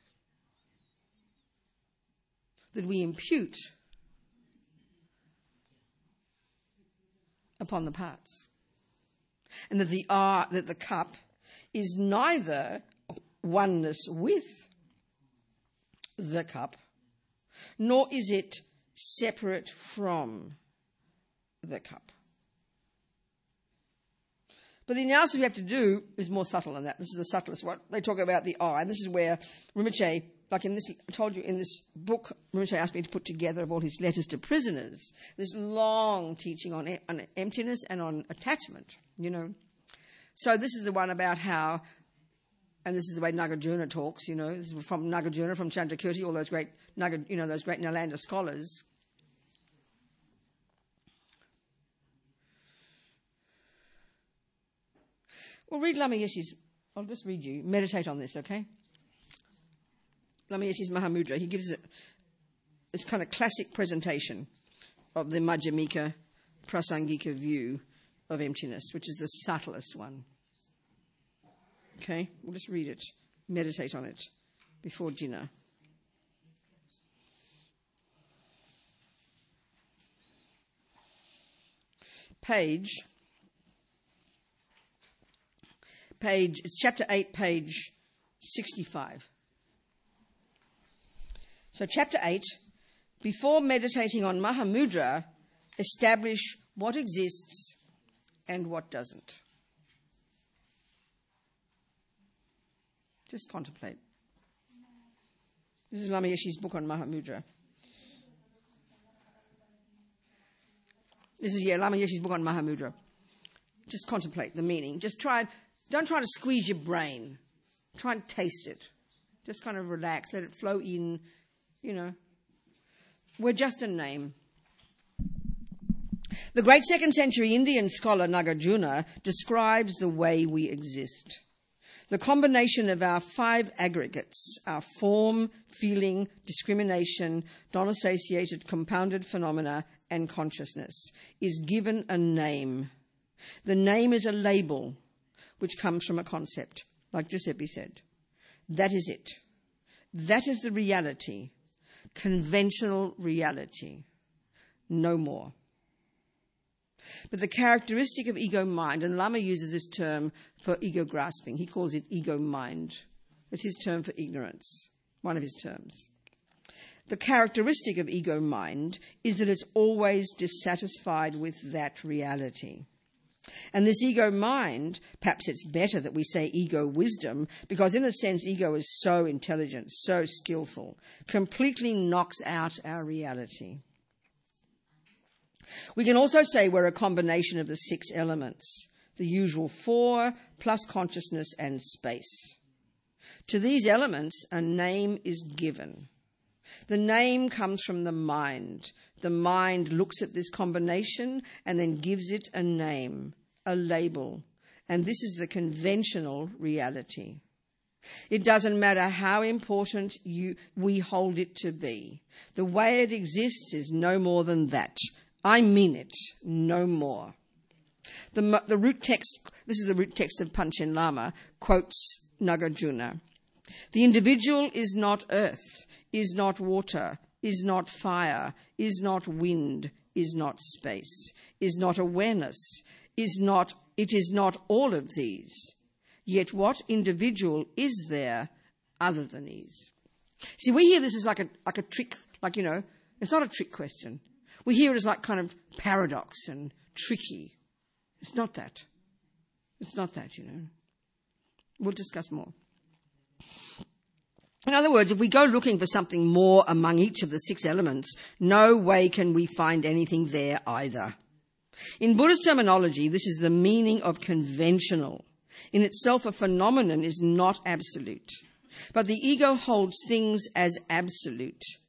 that we impute upon the parts. And that the cup is neither oneness with the cup, nor is it separate from the cup. But the analysis we have to do is more subtle than that. This is the subtlest one. They talk about the I, and this is where Rinpoche, like in this, I told you in this book, Rinpoche asked me to put together of all his letters to prisoners, this long teaching on emptiness and on attachment, you know. So this is the one about how, and this is the way Nagarjuna talks, you know, this is from Nagarjuna, from Chandrakirti, all those great those great Nalanda scholars. Well, read Lama Yeshe's, I'll just read you, meditate on this, okay? Lama Yeshe's Mahamudra, he gives this kind of classic presentation of the Madhyamika Prasangika view of emptiness, which is the subtlest one. Okay, we'll just read it, meditate on it before dinner. It's chapter 8, page 65. So chapter 8, before meditating on Mahamudra, establish what exists and what doesn't. Just contemplate. This is Lama Yeshe's book on Mahamudra. Lama Yeshe's book on Mahamudra. Just contemplate the meaning. Don't try to squeeze your brain. Try and taste it. Just kind of relax, let it flow in, you know. We're just a name. The great 2nd century Indian scholar Nagarjuna describes the way we exist. The combination of our 5 aggregates, our form, feeling, discrimination, non-associated compounded phenomena, and consciousness, is given a name. The name is a label which comes from a concept, like Giuseppe said. That is it. That is the reality, conventional reality, no more. But the characteristic of ego mind, and Lama uses this term for ego grasping, he calls it ego mind. It's his term for ignorance, one of his terms. The characteristic of ego mind is that it's always dissatisfied with that reality. And this ego mind, perhaps it's better that we say ego wisdom, because in a sense ego is so intelligent, so skillful, completely knocks out our reality. We can also say we're a combination of the 6 elements, the usual 4 plus consciousness and space. To these elements, a name is given. The name comes from the mind. The mind looks at this combination and then gives it a name, a label. And this is the conventional reality. It doesn't matter how important we hold it to be. The way it exists is no more than that. I mean it, no more. The root text, this is the root text of Panchen Lama, quotes Nagarjuna. The individual is not earth, is not water, is not fire, is not wind, is not space, is not awareness, it is not all of these. Yet what individual is there other than these? See, we hear this as like a trick, it's not a trick question. We hear it as like kind of paradox and tricky. It's not that. It's not that, We'll discuss more. In other words, if we go looking for something more among each of the 6 elements, no way can we find anything there either. In Buddhist terminology, this is the meaning of conventional. In itself, a phenomenon is not absolute. But the ego holds things as absolute.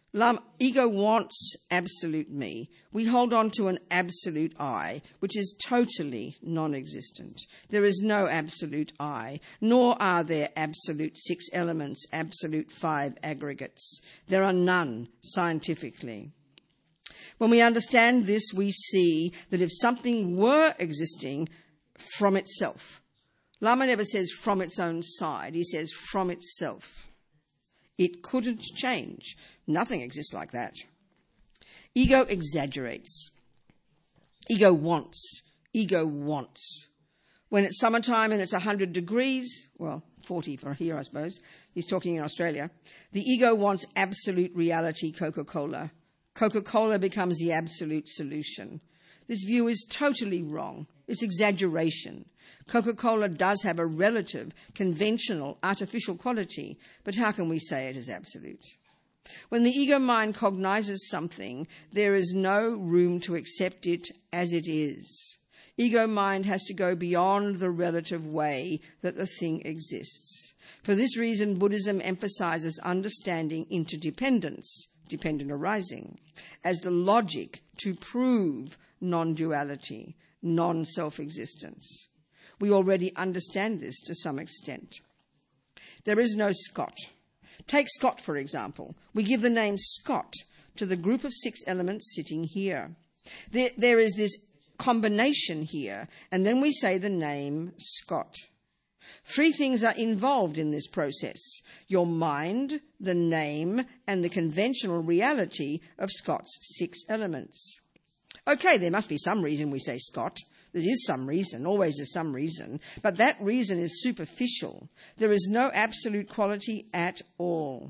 Ego wants absolute me. We hold on to an absolute I, which is totally non-existent. There is no absolute I, nor are there absolute 6 elements, absolute 5 aggregates. There are none scientifically. When we understand this, we see that if something were existing from itself, Lama never says from its own side, he says from itself, it couldn't change. Nothing exists like that. Ego exaggerates. Ego wants. Ego wants. When it's summertime and it's 100 degrees, well, 40 for here, I suppose. He's talking in Australia. The ego wants absolute reality Coca-Cola. Coca-Cola becomes the absolute solution. This view is totally wrong. It's exaggeration. Coca-Cola does have a relative, conventional, artificial quality, but how can we say it is absolute? When the ego mind cognizes something, there is no room to accept it as it is. Ego mind has to go beyond the relative way that the thing exists. For this reason, Buddhism emphasizes understanding interdependence, dependent arising, as the logic to prove non-duality, non-self-existence. We already understand this to some extent. There is no Scott. Take Scott, for example. We give the name Scott to the group of 6 elements sitting here. There is this combination here, and then we say the name Scott. 3 things are involved in this process: your mind, the name, and the conventional reality of Scott's 6 elements. Okay, there must be some reason we say Scott. There is some reason, always is some reason, but that reason is superficial. There is no absolute quality at all.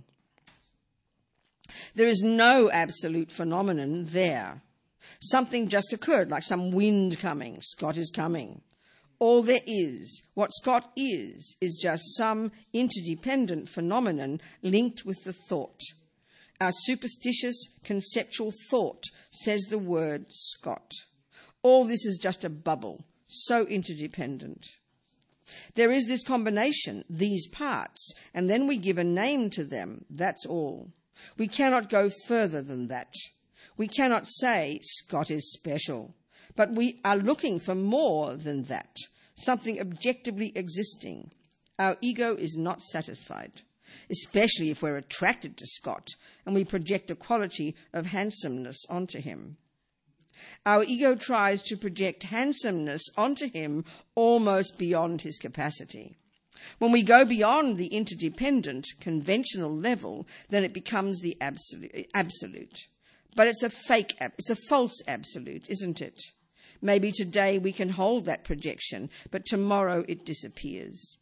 There is no absolute phenomenon there. Something just occurred, like some wind coming. Scott is coming. All there is, what Scott is just some interdependent phenomenon linked with the thought. Our superstitious conceptual thought says the word Scott. All this is just a bubble, so interdependent. There is this combination, these parts, and then we give a name to them. That's all. We cannot go further than that. We cannot say Scott is special, but we are looking for more than that, something objectively existing. Our ego is not satisfied, especially if we're attracted to Scott and we project a quality of handsomeness onto him. Our ego tries to project handsomeness onto him almost beyond his capacity. When we go beyond the interdependent, conventional level, then it becomes the absolute. But it's a false absolute, isn't it? Maybe today we can hold that projection, but tomorrow it disappears.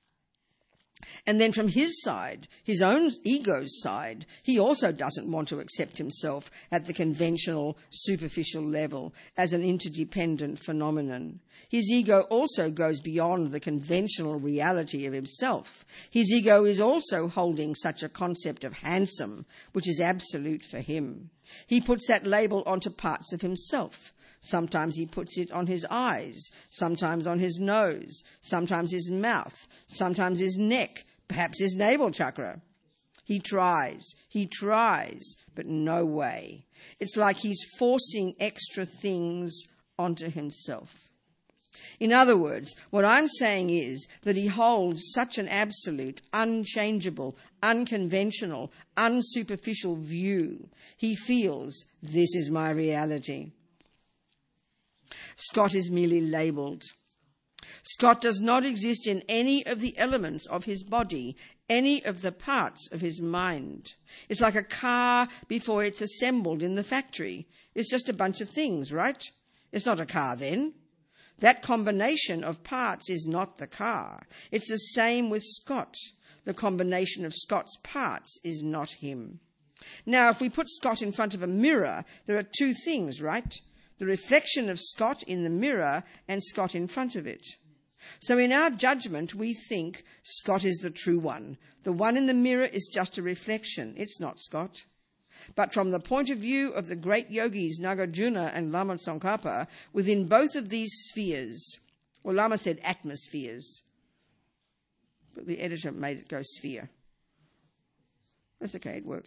And then from his side, his own ego's side, he also doesn't want to accept himself at the conventional, superficial level as an interdependent phenomenon. His ego also goes beyond the conventional reality of himself. His ego is also holding such a concept of handsome, which is absolute for him. He puts that label onto parts of himself. Sometimes he puts it on his eyes, sometimes on his nose, sometimes his mouth, sometimes his neck, perhaps his navel chakra. He tries, but no way. It's like he's forcing extra things onto himself. In other words, what I'm saying is that he holds such an absolute, unchangeable, unconventional, unsuperficial view. He feels, this is my reality. Scott is merely labelled. Scott does not exist in any of the elements of his body, any of the parts of his mind. It's like a car before it's assembled in the factory. It's just a bunch of things, right? It's not a car then. That combination of parts is not the car. It's the same with Scott. The combination of Scott's parts is not him. Now, if we put Scott in front of a mirror, there are 2 things, right? The reflection of Scott in the mirror and Scott in front of it. So in our judgment, we think Scott is the true one. The one in the mirror is just a reflection. It's not Scott. But from the point of view of the great yogis Nagarjuna and Lama Tsongkhapa, within both of these spheres, well, Lama said atmospheres, but the editor made it go sphere. That's okay, it works.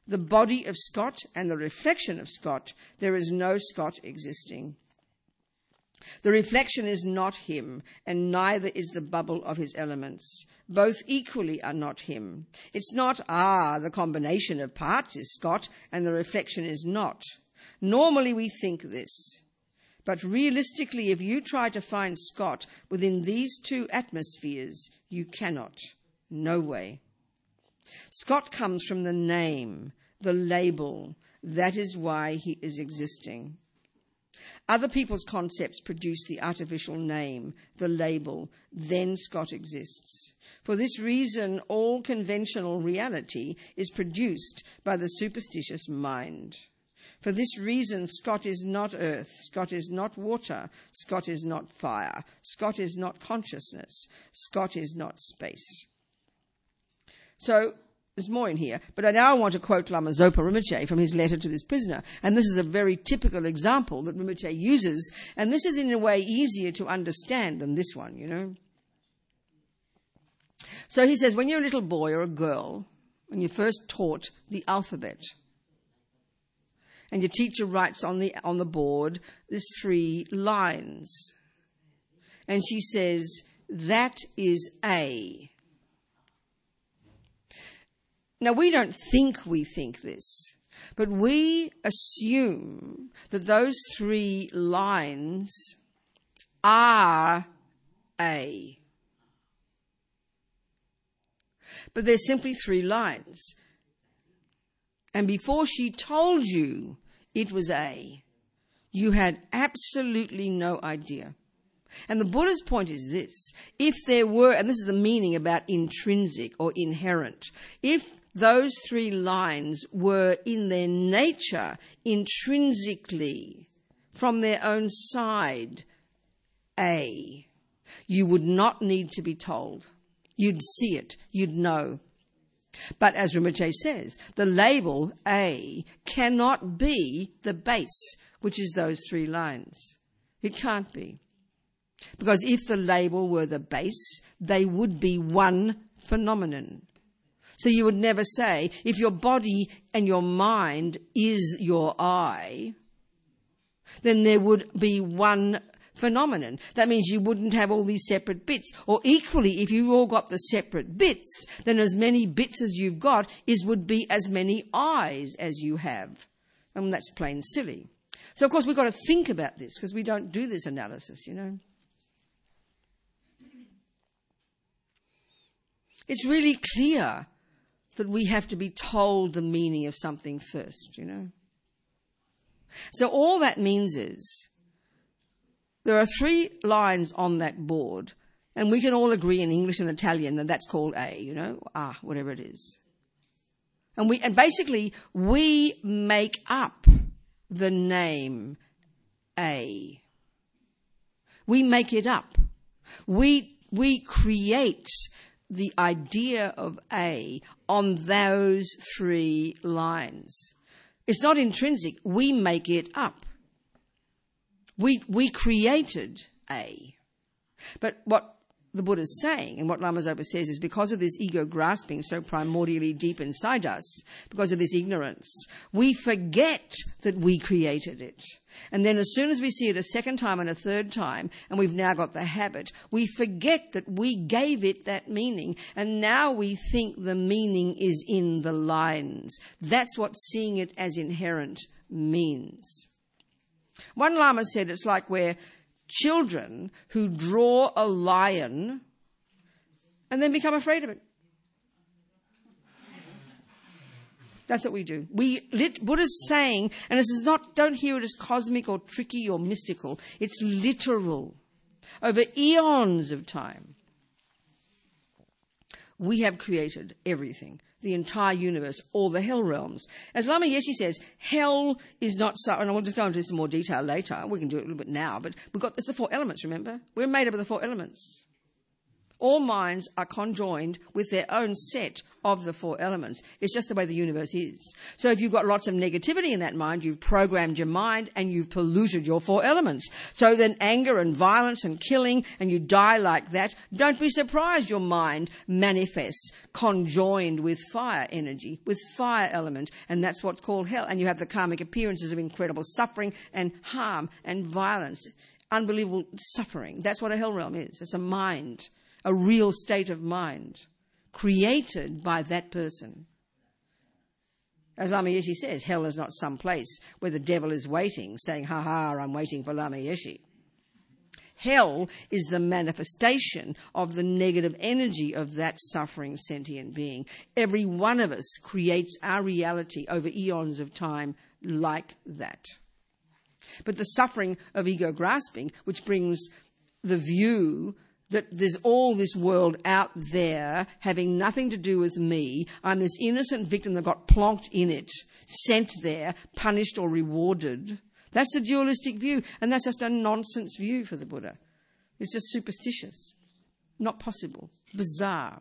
the body of Scott and the reflection of Scott, there is no Scott existing. The reflection is not him, and neither is the bubble of his elements. Both equally are not him. It's not, the combination of parts is Scott and the reflection is not. Normally we think this. But realistically, if you try to find Scott within these two atmospheres, you cannot. No way. Scott comes from the name, the label. That is why he is existing. Other people's concepts produce the artificial name, the label. Then Scott exists. For this reason, all conventional reality is produced by the superstitious mind. For this reason, Scott is not earth, Scott is not water, Scott is not fire, Scott is not consciousness, Scott is not space. So, there's more in here, but I now want to quote Lama Zopa Rinpoche from his letter to this prisoner. And this is a very typical example that Rinpoche uses, and this is in a way easier to understand than this one, you know. So he says, when you're a little boy or a girl, when you're first taught the alphabet, and your teacher writes on the board, there's 3 lines. And she says, that is A. Now, we don't think we think this, but we assume that those 3 lines are A. But they're simply 3 lines. And before she told you it was A, you had absolutely no idea. And the Buddha's point is this. If there were, and this is the meaning about intrinsic or inherent, if those 3 lines were in their nature intrinsically from their own side A, you would not need to be told. You'd see it. You'd know. But as Rinpoche says, the label A cannot be the base, which is those 3 lines. It can't be. Because if the label were the base, they would be one phenomenon. So you would never say, if your body and your mind is your eye, then there would be one phenomenon. That means you wouldn't have all these separate bits. Or equally, if you all got the separate bits, then as many bits as you've got would be as many eyes as you have. And that's plain silly. So, of course, we've got to think about this because we don't do this analysis, you know. It's really clear that we have to be told the meaning of something first, you know. So all that means is there are 3 lines on that board, and we can all agree in English and Italian that that's called A, you know, whatever it is. And basically we make up the name A. We make it up. We create the idea of A on those 3 lines. It's not intrinsic. We make it up. We created A. But what the Buddha's saying, and what Lama Zopa says, is because of this ego grasping so primordially deep inside us, because of this ignorance, we forget that we created it. And then as soon as we see it a second time and a third time, and we've now got the habit, we forget that we gave it that meaning, and now we think the meaning is in the lines. That's what seeing it as inherent means. One Lama said it's like we're children who draw a lion and then become afraid of it. That's what we do. Buddha's saying, and this is not, don't hear it as cosmic or tricky or mystical. It's literal. Over eons of time, we have created everything. The entire universe, all the hell realms. As Lama Yeshe says, hell is not so, and we'll just go into this in more detail later. We can do it a little bit now, but it's the 4 elements, remember? We're made up of the 4 elements. All minds are conjoined with their own set of the 4 elements. It's just the way the universe is. So if you've got lots of negativity in that mind, you've programmed your mind and you've polluted your 4 elements. So then anger and violence and killing, and you die like that, don't be surprised your mind manifests conjoined with fire energy, with fire element, and that's what's called hell. And you have the karmic appearances of incredible suffering and harm and violence, unbelievable suffering. That's what a hell realm is. It's a mind, a real state of mind, created by that person. As Lama Yeshe says, hell is not some place where the devil is waiting, saying, ha ha, I'm waiting for Lama Yeshe. Hell is the manifestation of the negative energy of that suffering sentient being. Every one of us creates our reality over eons of time like that. But the suffering of ego grasping, which brings the view that there's all this world out there having nothing to do with me. I'm this innocent victim that got plonked in it, sent there, punished or rewarded. That's the dualistic view, and that's just a nonsense view for the Buddha. It's just superstitious, not possible, bizarre.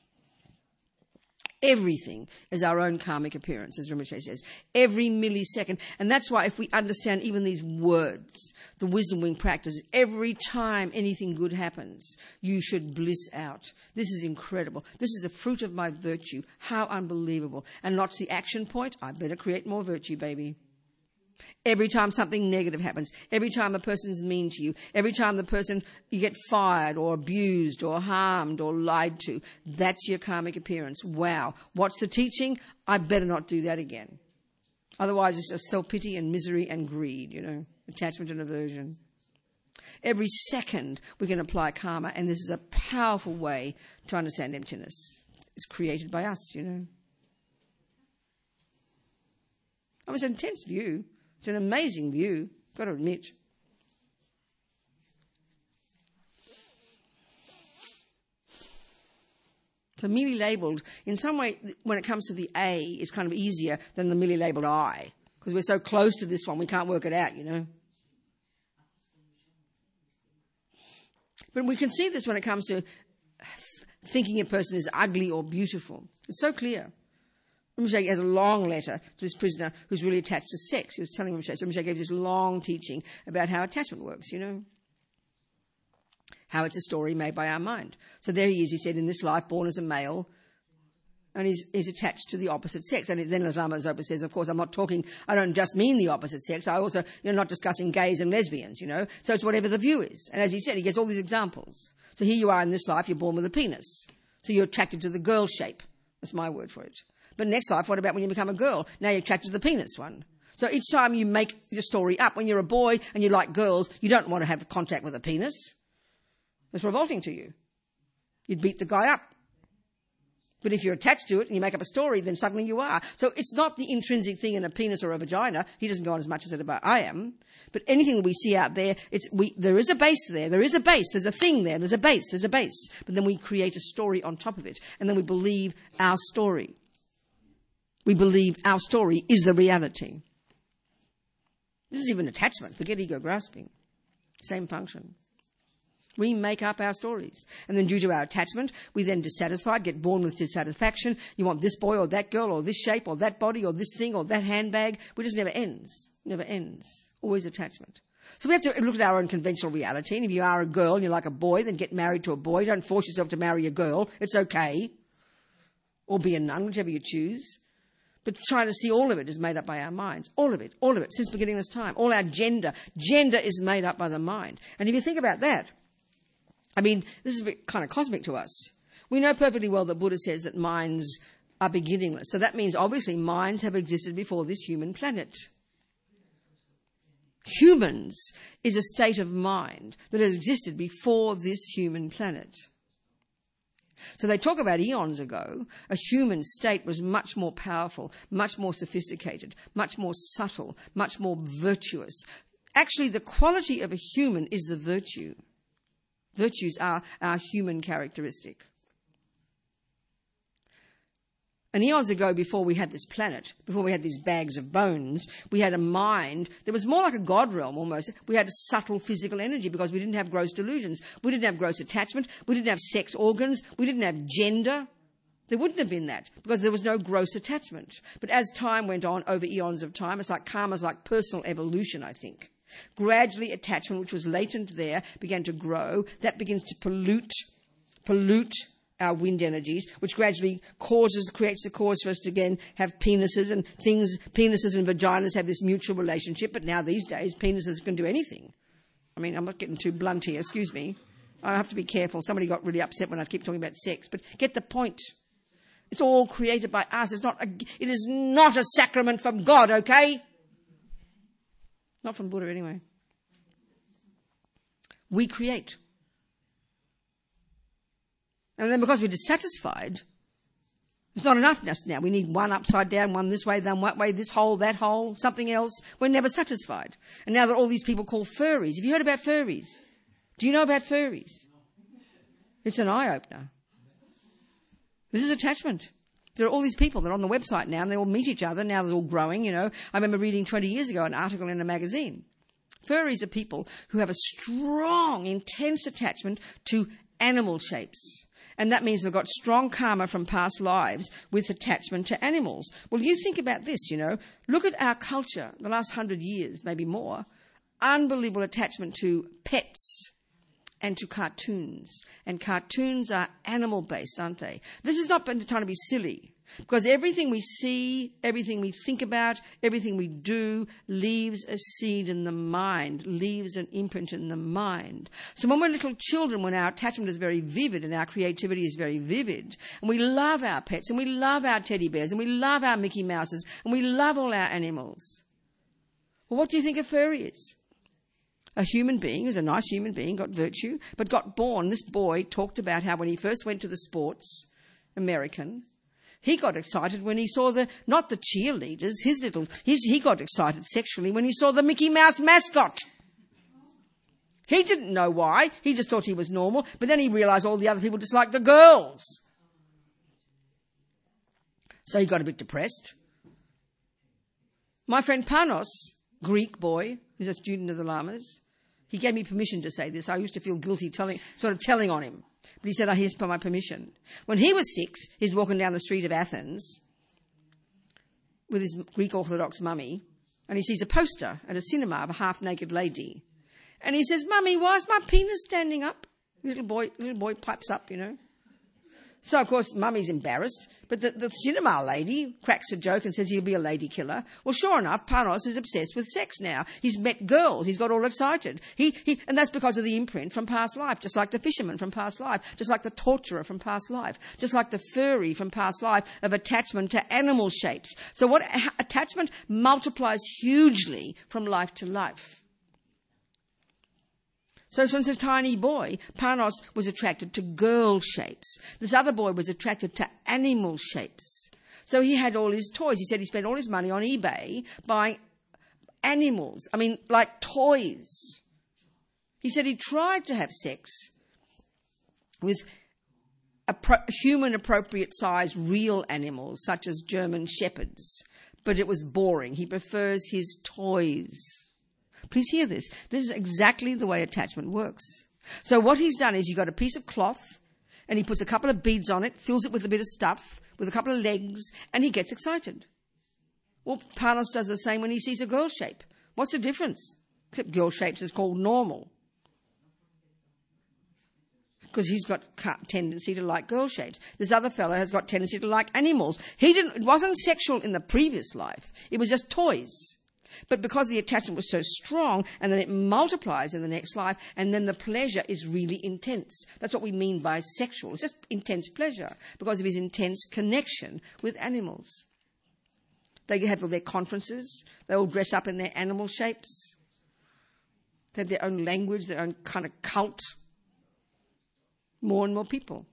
Everything is our own karmic appearance, as Rinpoche says. Every millisecond. And that's why if we understand even these words, the wisdom wing practice, every time anything good happens, you should bliss out. This is incredible. This is the fruit of my virtue. How unbelievable. And what's the action point? I better create more virtue, baby. Every time something negative happens, every time a person's mean to you, every time you get fired or abused or harmed or lied to, that's your karmic appearance. Wow. What's the teaching? I better not do that again. Otherwise it's just self-pity and misery and greed, attachment and aversion. Every second we can apply karma, and this is a powerful way to understand emptiness. It's created by us, It's an intense view. It's an amazing view, got to admit. So merely labelled, in some way, when it comes to the A, is kind of easier than the merely labelled I, because we're so close to this one, we can't work it out, But we can see this when it comes to thinking a person is ugly or beautiful. It's so clear. Rinpoche has a long letter to this prisoner who's really attached to sex. He was telling Rinpoche, so Rinpoche gave this long teaching about how attachment works, how it's a story made by our mind. So there he is, he said, in this life, born as a male, and he's attached to the opposite sex. And then Lama Zopa says, of course, I don't just mean the opposite sex, I also, not discussing gays and lesbians, So it's whatever the view is. And as he said, he gets all these examples. So here you are in this life, you're born with a penis. So you're attracted to the girl shape. That's my word for it. But next life, what about when you become a girl? Now you're attracted to the penis one. So each time you make the story up, when you're a boy and you like girls, you don't want to have contact with a penis. It's revolting to you. You'd beat the guy up. But if you're attached to it and you make up a story, then suddenly you are. So it's not the intrinsic thing in a penis or a vagina. He doesn't go on as much as it about I am. But anything that we see out there, there is a base there. There is a base. There's a thing there. There's a base. There's a base. But then we create a story on top of it. And then we believe our story. We believe our story is the reality. This is even attachment. Forget ego grasping. Same function. We make up our stories. And then due to our attachment, we then dissatisfied, get born with dissatisfaction. You want this boy or that girl or this shape or that body or this thing or that handbag. It just never ends. Never ends. Always attachment. So we have to look at our own conventional reality. And if you are a girl and you like a boy, then get married to a boy. Don't force yourself to marry a girl. It's okay. Or be a nun, whichever you choose. But trying to see all of it is made up by our minds. All of it, since beginningless time. All our gender is made up by the mind. And if you think about that, this is a bit kind of cosmic to us. We know perfectly well that Buddha says that minds are beginningless. So that means obviously minds have existed before this human planet. Humans is a state of mind that has existed before this human planet. So they talk about eons ago, a human state was much more powerful, much more sophisticated, much more subtle, much more virtuous. Actually, the quality of a human is the virtue. Virtues are our human characteristic. And eons ago, before we had this planet, before we had these bags of bones, we had a mind that was more like a God realm almost. We had a subtle physical energy because we didn't have gross delusions. We didn't have gross attachment. We didn't have sex organs. We didn't have gender. There wouldn't have been that because there was no gross attachment. But as time went on, over eons of time, it's like karma's like personal evolution, I think. Gradually, attachment, which was latent there, began to grow. That begins to pollute our wind energies, which gradually creates the cause for us to again have penises and things. Penises and vaginas have this mutual relationship, but now these days, penises can do anything. I mean, I'm not getting too blunt here, excuse me. I have to be careful. Somebody got really upset when I keep talking about sex, but get the point. It's all created by us. It is not a sacrament from God, okay? Not from Buddha anyway. We create. And then because we're dissatisfied, it's not enough now. We need one upside down, one this way, then that way, this hole, that hole, something else. We're never satisfied. And now that all these people call furries. Have you heard about furries? Do you know about furries? It's an eye-opener. This is attachment. There are all these people that are on the website now, and they all meet each other. Now they're all growing, you know. I remember reading 20 years ago an article in a magazine. Furries are people who have a strong, intense attachment to animal shapes. And that means they've got strong karma from past lives with attachment to animals. Well, you think about this, you know. Look at our culture, the last 100 years, maybe more. Unbelievable attachment to pets and to cartoons. And cartoons are animal-based, aren't they? This is not trying to be silly. Because everything we see, everything we think about, everything we do leaves a seed in the mind, leaves an imprint in the mind. So when we're little children, when our attachment is very vivid and our creativity is very vivid, and we love our pets and we love our teddy bears and we love our Mickey Mouses and we love all our animals, well, what do you think a furry is? A human being who's a nice human being, got virtue, but got born. This boy talked about how when he first went to the sports, American, he got excited when he saw not the cheerleaders, he got excited sexually when he saw the Mickey Mouse mascot. He didn't know why. He just thought he was normal. But then he realised all the other people disliked the girls. So he got a bit depressed. My friend Panos, Greek boy, who's a student of the Lamas, he gave me permission to say this. I used to feel guilty telling on him. But he said, here's for my permission. When he was 6, he's walking down the street of Athens with his Greek Orthodox mummy, and he sees a poster at a cinema of a half-naked lady. And he says, "Mummy, why is my penis standing up?" Little boy pipes up, you know. So, of course, Mummy's embarrassed, but the cinema lady cracks a joke and says he'll be a lady killer. Well, sure enough, Panos is obsessed with sex now. He's met girls. He's got all excited. And that's because of the imprint from past life, just like the fisherman from past life, just like the torturer from past life, just like the furry from past life of attachment to animal shapes. So attachment multiplies hugely from life to life. So since this tiny boy, Panos was attracted to girl shapes. This other boy was attracted to animal shapes. So he had all his toys. He said he spent all his money on eBay buying animals. I mean, like toys. He said he tried to have sex with human-appropriate size real animals, such as German shepherds. But it was boring. He prefers his toys. Please hear this. This is exactly the way attachment works. So what he's done is you've got a piece of cloth and he puts a couple of beads on it, fills it with a bit of stuff, with a couple of legs, and he gets excited. Well, Panos does the same when he sees a girl shape. What's the difference? Except girl shapes is called normal. Because he's got tendency to like girl shapes. This other fellow has got tendency to like animals. It wasn't sexual in the previous life. It was just toys. But because the attachment was so strong, and then it multiplies in the next life, and then the pleasure is really intense. That's what we mean by sexual. It's just intense pleasure because of his intense connection with animals. They have all their conferences. They all dress up in their animal shapes. They have their own language, their own kind of cult. More and more people.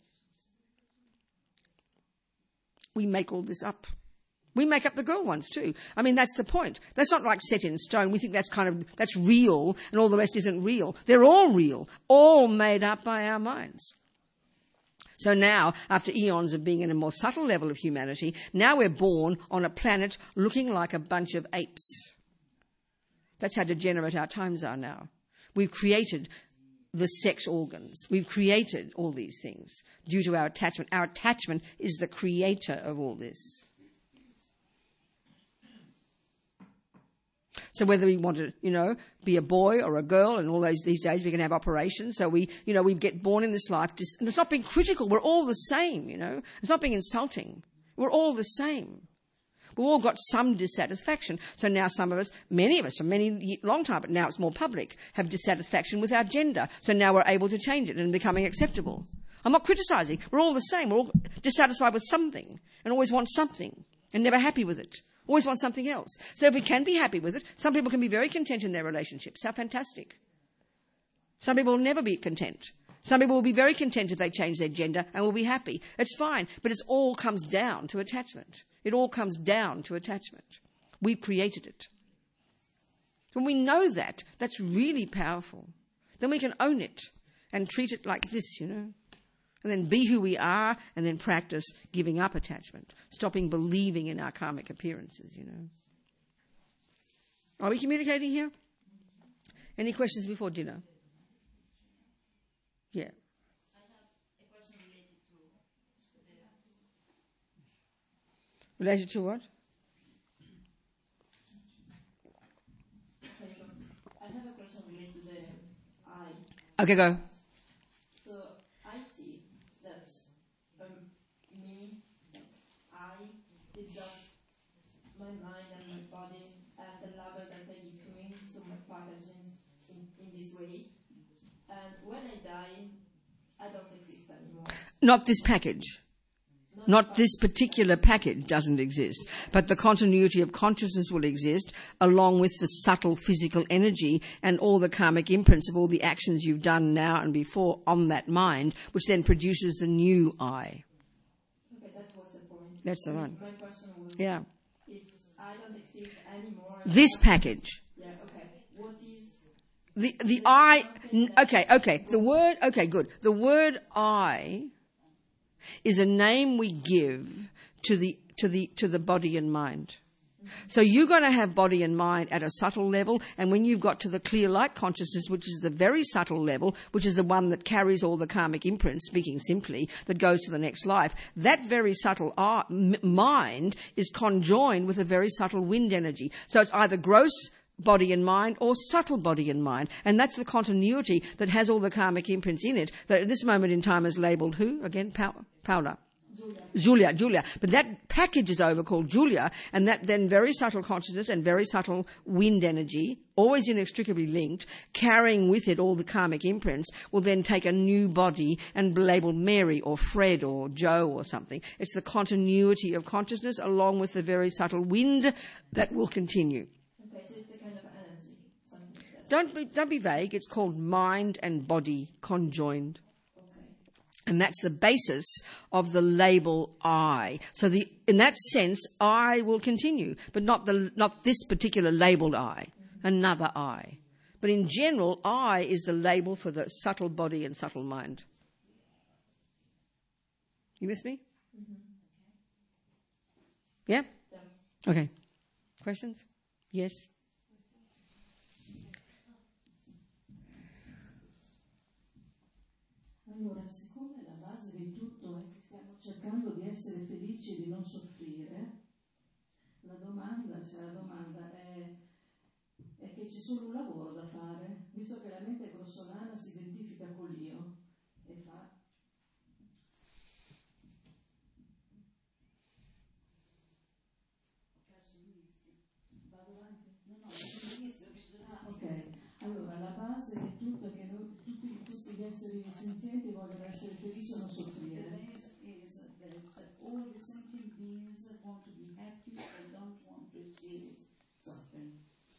We make all this up. We make up the girl ones too. I mean, that's the point. That's not like set in stone. We think that's real and all the rest isn't real. They're all real, all made up by our minds. So now, after eons of being in a more subtle level of humanity, now we're born on a planet looking like a bunch of apes. That's how degenerate our times are now. We've created the sex organs. We've created all these things due to our attachment. Our attachment is the creator of all this. So whether we want to, be a boy or a girl, and all these days we can have operations. So we get born in this life, and it's not being critical. We're all the same, It's not being insulting. We're all the same. We've all got some dissatisfaction. So now some of us, many of us, for many long time, but now it's more public, have dissatisfaction with our gender. So now we're able to change it and becoming acceptable. I'm not criticising. We're all the same. We're all dissatisfied with something and always want something and never happy with it. Always want something else. So if we can be happy with it, some people can be very content in their relationships. How fantastic. Some people will never be content. Some people will be very content if they change their gender and will be happy. It's fine, but it all comes down to attachment. It all comes down to attachment. We created it. When we know that, that's really powerful. Then we can own it and treat it like this, And then be who we are and then practice giving up attachment, stopping believing in our karmic appearances, Are we communicating here? Any questions before dinner? Yeah. I have a question related to Related to what? Okay, so I have a question related to the I. Okay, go. So I see that me, I, it's just my mind and my body and the label that I give to me, so my packaging in this way. And when I die, I don't exist anymore. Not this package. Not this particular package doesn't exist, but the continuity of consciousness will exist along with the subtle physical energy and all the karmic imprints of all the actions you've done now and before on that mind, which then produces the new I. Okay, that was the point. That's the one. My question was, Yeah. if I don't exist anymore... This package. Yeah, okay. What is... The I... Okay. Good. The word I is a name we give to the body and mind. So you're going to have body and mind at a subtle level, and when you've got to the clear light consciousness, which is the very subtle level, which is the one that carries all the karmic imprints, speaking simply, that goes to the next life, that very subtle mind is conjoined with a very subtle wind energy. So it's either gross body and mind or subtle body and mind. And that's the continuity that has all the karmic imprints in it, that at this moment in time is labelled who? Again, Paula. Julia. But that package is over called Julia, and that then very subtle consciousness and very subtle wind energy, always inextricably linked, carrying with it all the karmic imprints, will then take a new body and be labelled Mary or Fred or Joe or something. It's the continuity of consciousness along with the very subtle wind that will continue. Okay, so it's a kind of energy, something like that. Don't be vague. It's called mind and body conjoined. Okay. And that's the basis of the label I. So in that sense, I will continue, but not this particular labelled I, another I. But in general, I is the label for the subtle body and subtle mind. You with me? Mm-hmm. Yeah? Yeah. Okay. Questions? Yes? Allora, siccome la base di tutto è che stiamo cercando di essere felici e di non soffrire, la domanda è che c'è solo un lavoro da fare, visto che la mente grossolana si identifica con l'io e fa... Ok, allora la base di tutto è che tutti gli esseri senzienti vogliono essere felici e non soffrire. The base is that all the sentient beings want to be happy and don't want to experience suffering.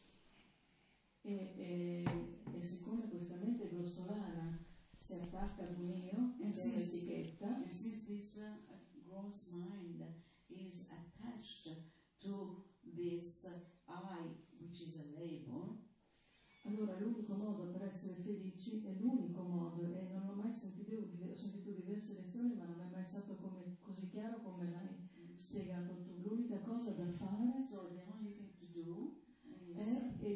E siccome questa mente grossolana si attacca ad un io, è un'etichetta, and since this gross mind is attached to this I, which is a label, allora l'unico modo per essere felici è l'unico modo, e non ho mai sentito diverse lezioni, ma non spiegato tu. L'unica cosa da fare So the only thing to do è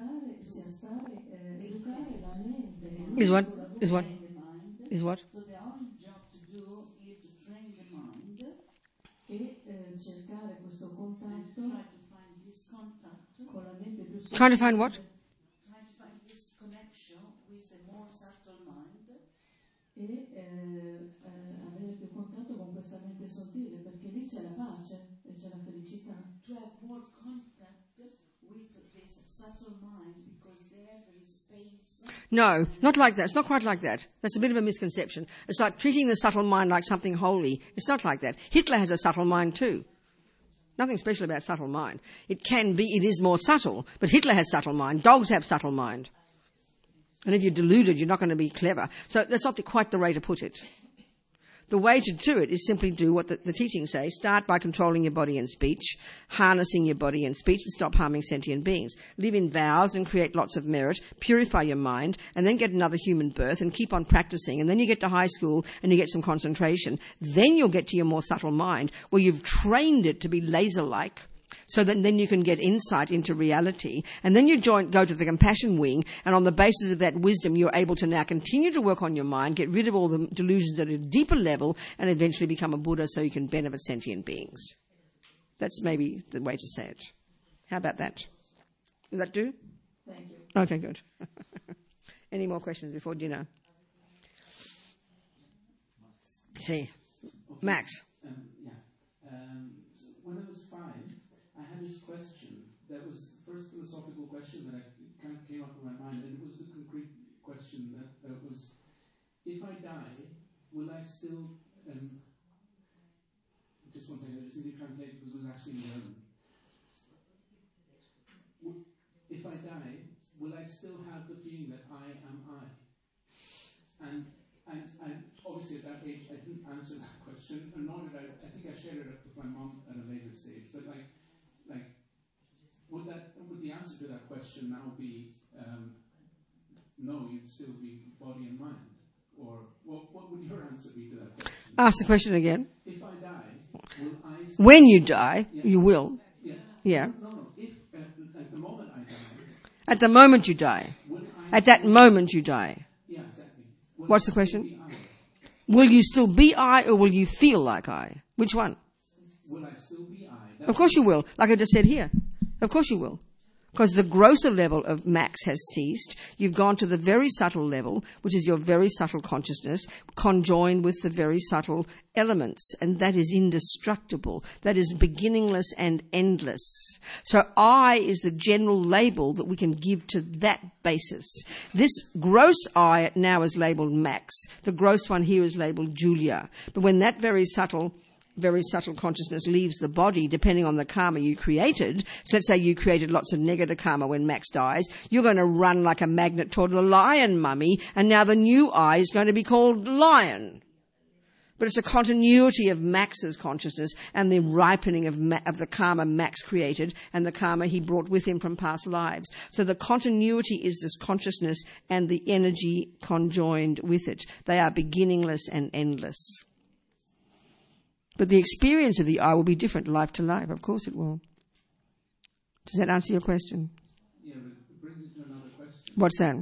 educare la mente. Is what? Train Is what? the mind. Is what? So the only job to do is to train the mind e cercare questo contatto try to find this contact, con la mente più Trying to find what? try to find this connection with the more subtle mind, e avere più contatto con questa mente sottile, perché lì c'è la pace e c'è la felicità. to have more contact with this subtle mind, because there is space. No, not like that. It's not quite like that. That's a bit of a misconception. It's like treating the subtle mind like something holy. It's not like that. Hitler has a subtle mind too. Nothing special about subtle mind. It can be, it is more subtle, but Hitler has subtle mind. Dogs have subtle mind. And if you're deluded, you're not going to be clever. So that's not quite the way to put it. The way to do it is simply do what the teachings say. Start by controlling your body and speech, harnessing your body and speech, and stop harming sentient beings. Live in vows and create lots of merit, purify your mind, and then get another human birth and keep on practicing. And then you get to high school and you get some concentration. Then you'll get to your more subtle mind, where you've trained it to be laser-like, so that then you can get insight into reality. And then you go to the compassion wing, and on the basis of that wisdom, you're able to now continue to work on your mind, get rid of all the delusions at a deeper level, and eventually become a Buddha so you can benefit sentient beings. That's maybe the way to say it. How about that? Will that do? Thank you. Okay, good. Any more questions before dinner? See. Max. So when I was 5, I had this question that was the first philosophical question that kind of came up in my mind, and it was the concrete question that was, if I die, will I still, just one second, I just need to translate because it was actually in German. If I die, will I still have the feeling that I am I? And obviously at that age I didn't answer that question, and nor did I think I shared it up with my mom at a later stage, but like would the answer to that question now be no, you'd still be body and mind? Or what would your answer be to that question? Ask the question again. If I die, will I When you die, you will. Yeah. Yeah. No. If at the moment I die, At the moment you die. will I At that moment you die. Yeah, exactly. Will What's I the still question? be I? Will you still be I, or will you feel like I? Which one? Will I still be I? Of course you will. Like I just said here. Of course you will. Because the grosser level of Max has ceased. You've gone to the very subtle level, which is your very subtle consciousness, conjoined with the very subtle elements. And that is indestructible. That is beginningless and endless. So I is the general label that we can give to that basis. This gross I now is labeled Max. The gross one here is labeled Julia. But when that very subtle consciousness leaves the body, depending on the karma you created. So let's say you created lots of negative karma when Max dies. You're going to run like a magnet toward the lion mummy, and now the new I is going to be called lion. But it's a continuity of Max's consciousness and the ripening of the karma Max created and the karma he brought with him from past lives. So the continuity is this consciousness and the energy conjoined with it. They are beginningless and endless. But the experience of the I will be different life to life. Of course it will. Does that answer your question? Yeah, but it brings it to another question. What's that?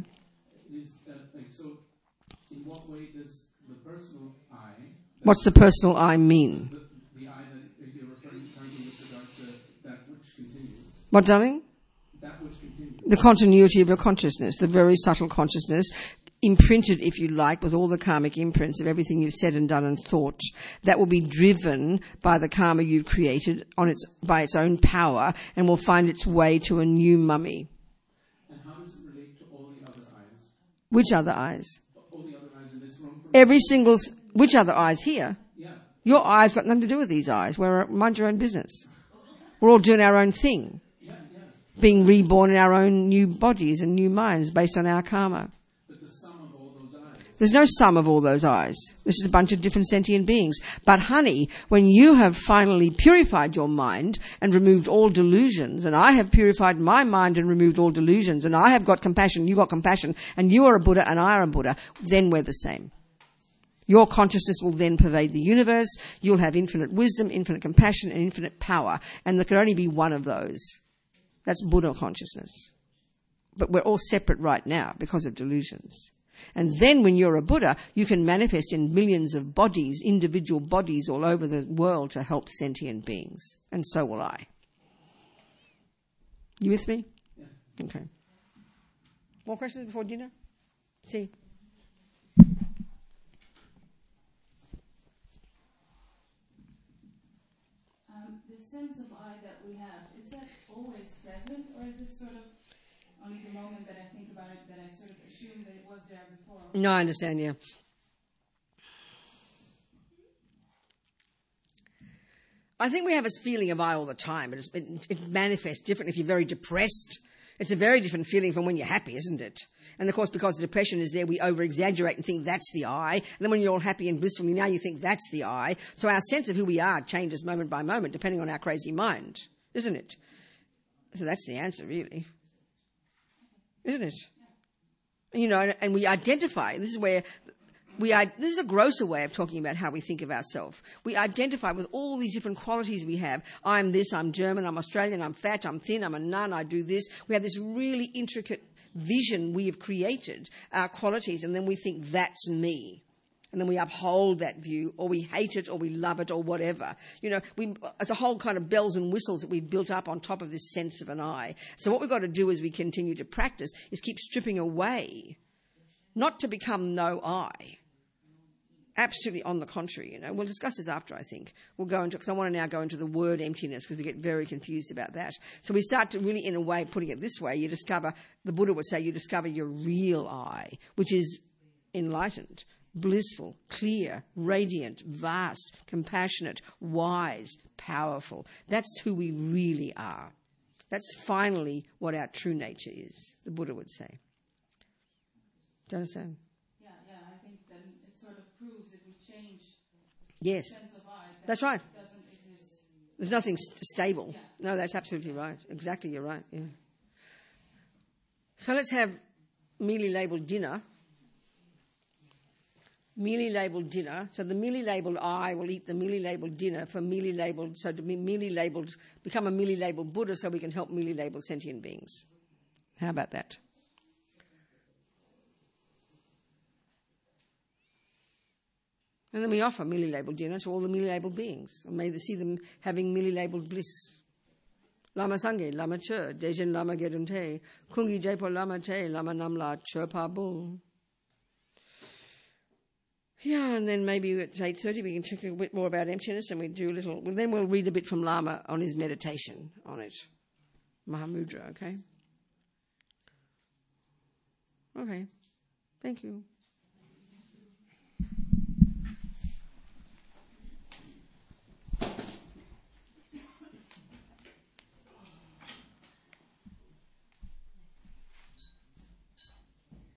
So, in what way does the personal I... What's the personal I mean? The I that you're referring currently with regard to that which continues. What, darling? That which continues. The continuity of your consciousness, the very subtle consciousness, imprinted, if you like, with all the karmic imprints of everything you've said and done and thought, that will be driven by the karma you've created by its own power and will find its way to a new mummy. And how does it relate to all the other eyes? Which other eyes? All the other eyes in this room? Which other eyes here? Yeah. Your eyes got nothing to do with these eyes. Mind your own business. We're all doing our own thing. Yeah. Being reborn in our own new bodies and new minds based on our karma. But the sum of all those eyes. There's no sum of all those eyes. This is a bunch of different sentient beings. But honey, when you have finally purified your mind and removed all delusions, and I have purified my mind and removed all delusions, and I have got compassion, you got compassion, and you are a Buddha and I are a Buddha, then we're the same. Your consciousness will then pervade the universe. You'll have infinite wisdom, infinite compassion, and infinite power. And there can only be one of those. That's Buddha consciousness. But we're all separate right now because of delusions. And then when you're a Buddha, you can manifest in millions of bodies, individual bodies all over the world to help sentient beings. And so will I. You with me? Yeah. Okay. More questions before dinner? See. The sense of I that we have, is that always present, or is it sort of only the moment that I think about it that I sort of assume that it was there before? No, I understand, yeah. I think we have this feeling of I all the time. It manifests differently. If you're very depressed, it's a very different feeling from when you're happy, isn't it? And of course, because the depression is there, we over-exaggerate and think that's the I. And then when you're all happy and blissful, now you think that's the I. So our sense of who we are changes moment by moment, depending on our crazy mind, isn't it? So that's the answer, really. Isn't it? You know, and we identify. This is where this is a grosser way of talking about how we think of ourselves. We identify with all these different qualities we have. I'm this, I'm German, I'm Australian, I'm fat, I'm thin, I'm a nun, I do this. We have this really intricate vision we have created, our qualities, and then we think that's me. And then we uphold that view, or we hate it, or we love it, or whatever. You know, it's a whole kind of bells and whistles that we've built up on top of this sense of an I. So what we've got to do as we continue to practice is keep stripping away, not to become no I. Absolutely on the contrary, you know. We'll discuss this after, I think. We'll go into, because I want to now go into the word emptiness, because we get very confused about that. So we start to really, in a way, putting it this way, you discover, the Buddha would say, you discover your real I, which is enlightened, blissful, clear, radiant, vast, compassionate, wise, powerful. That's who we really are. That's finally what our true nature is, the Buddha would say. Do you understand? Yeah, I think then it sort of proves if we change Yes. the sense of I, That's right. it doesn't exist. There's nothing stable. Yeah. No, that's absolutely right. Exactly, you're right, yeah. So let's have mealy labelled dinner. Mealy labelled dinner. So the mealy labelled I will eat the mealy labelled dinner for mealy labelled, so to be mealy labelled, become a mealy labelled Buddha so we can help mealy labelled sentient beings. How about that? And then we offer mealy labelled dinner to all the mealy labelled beings. And may they see them having mealy labelled bliss. Lama Sangye, Lama Che, Dejen Lama Gedun Te, Kungi Jepo Lama Te, Lama Namla Che Pa Bul. Yeah, and then maybe at 8:30 we can check a bit more about emptiness, and we do a little. Well, then we'll read a bit from Lama on his meditation on it. Mahamudra, okay? Okay. Thank you.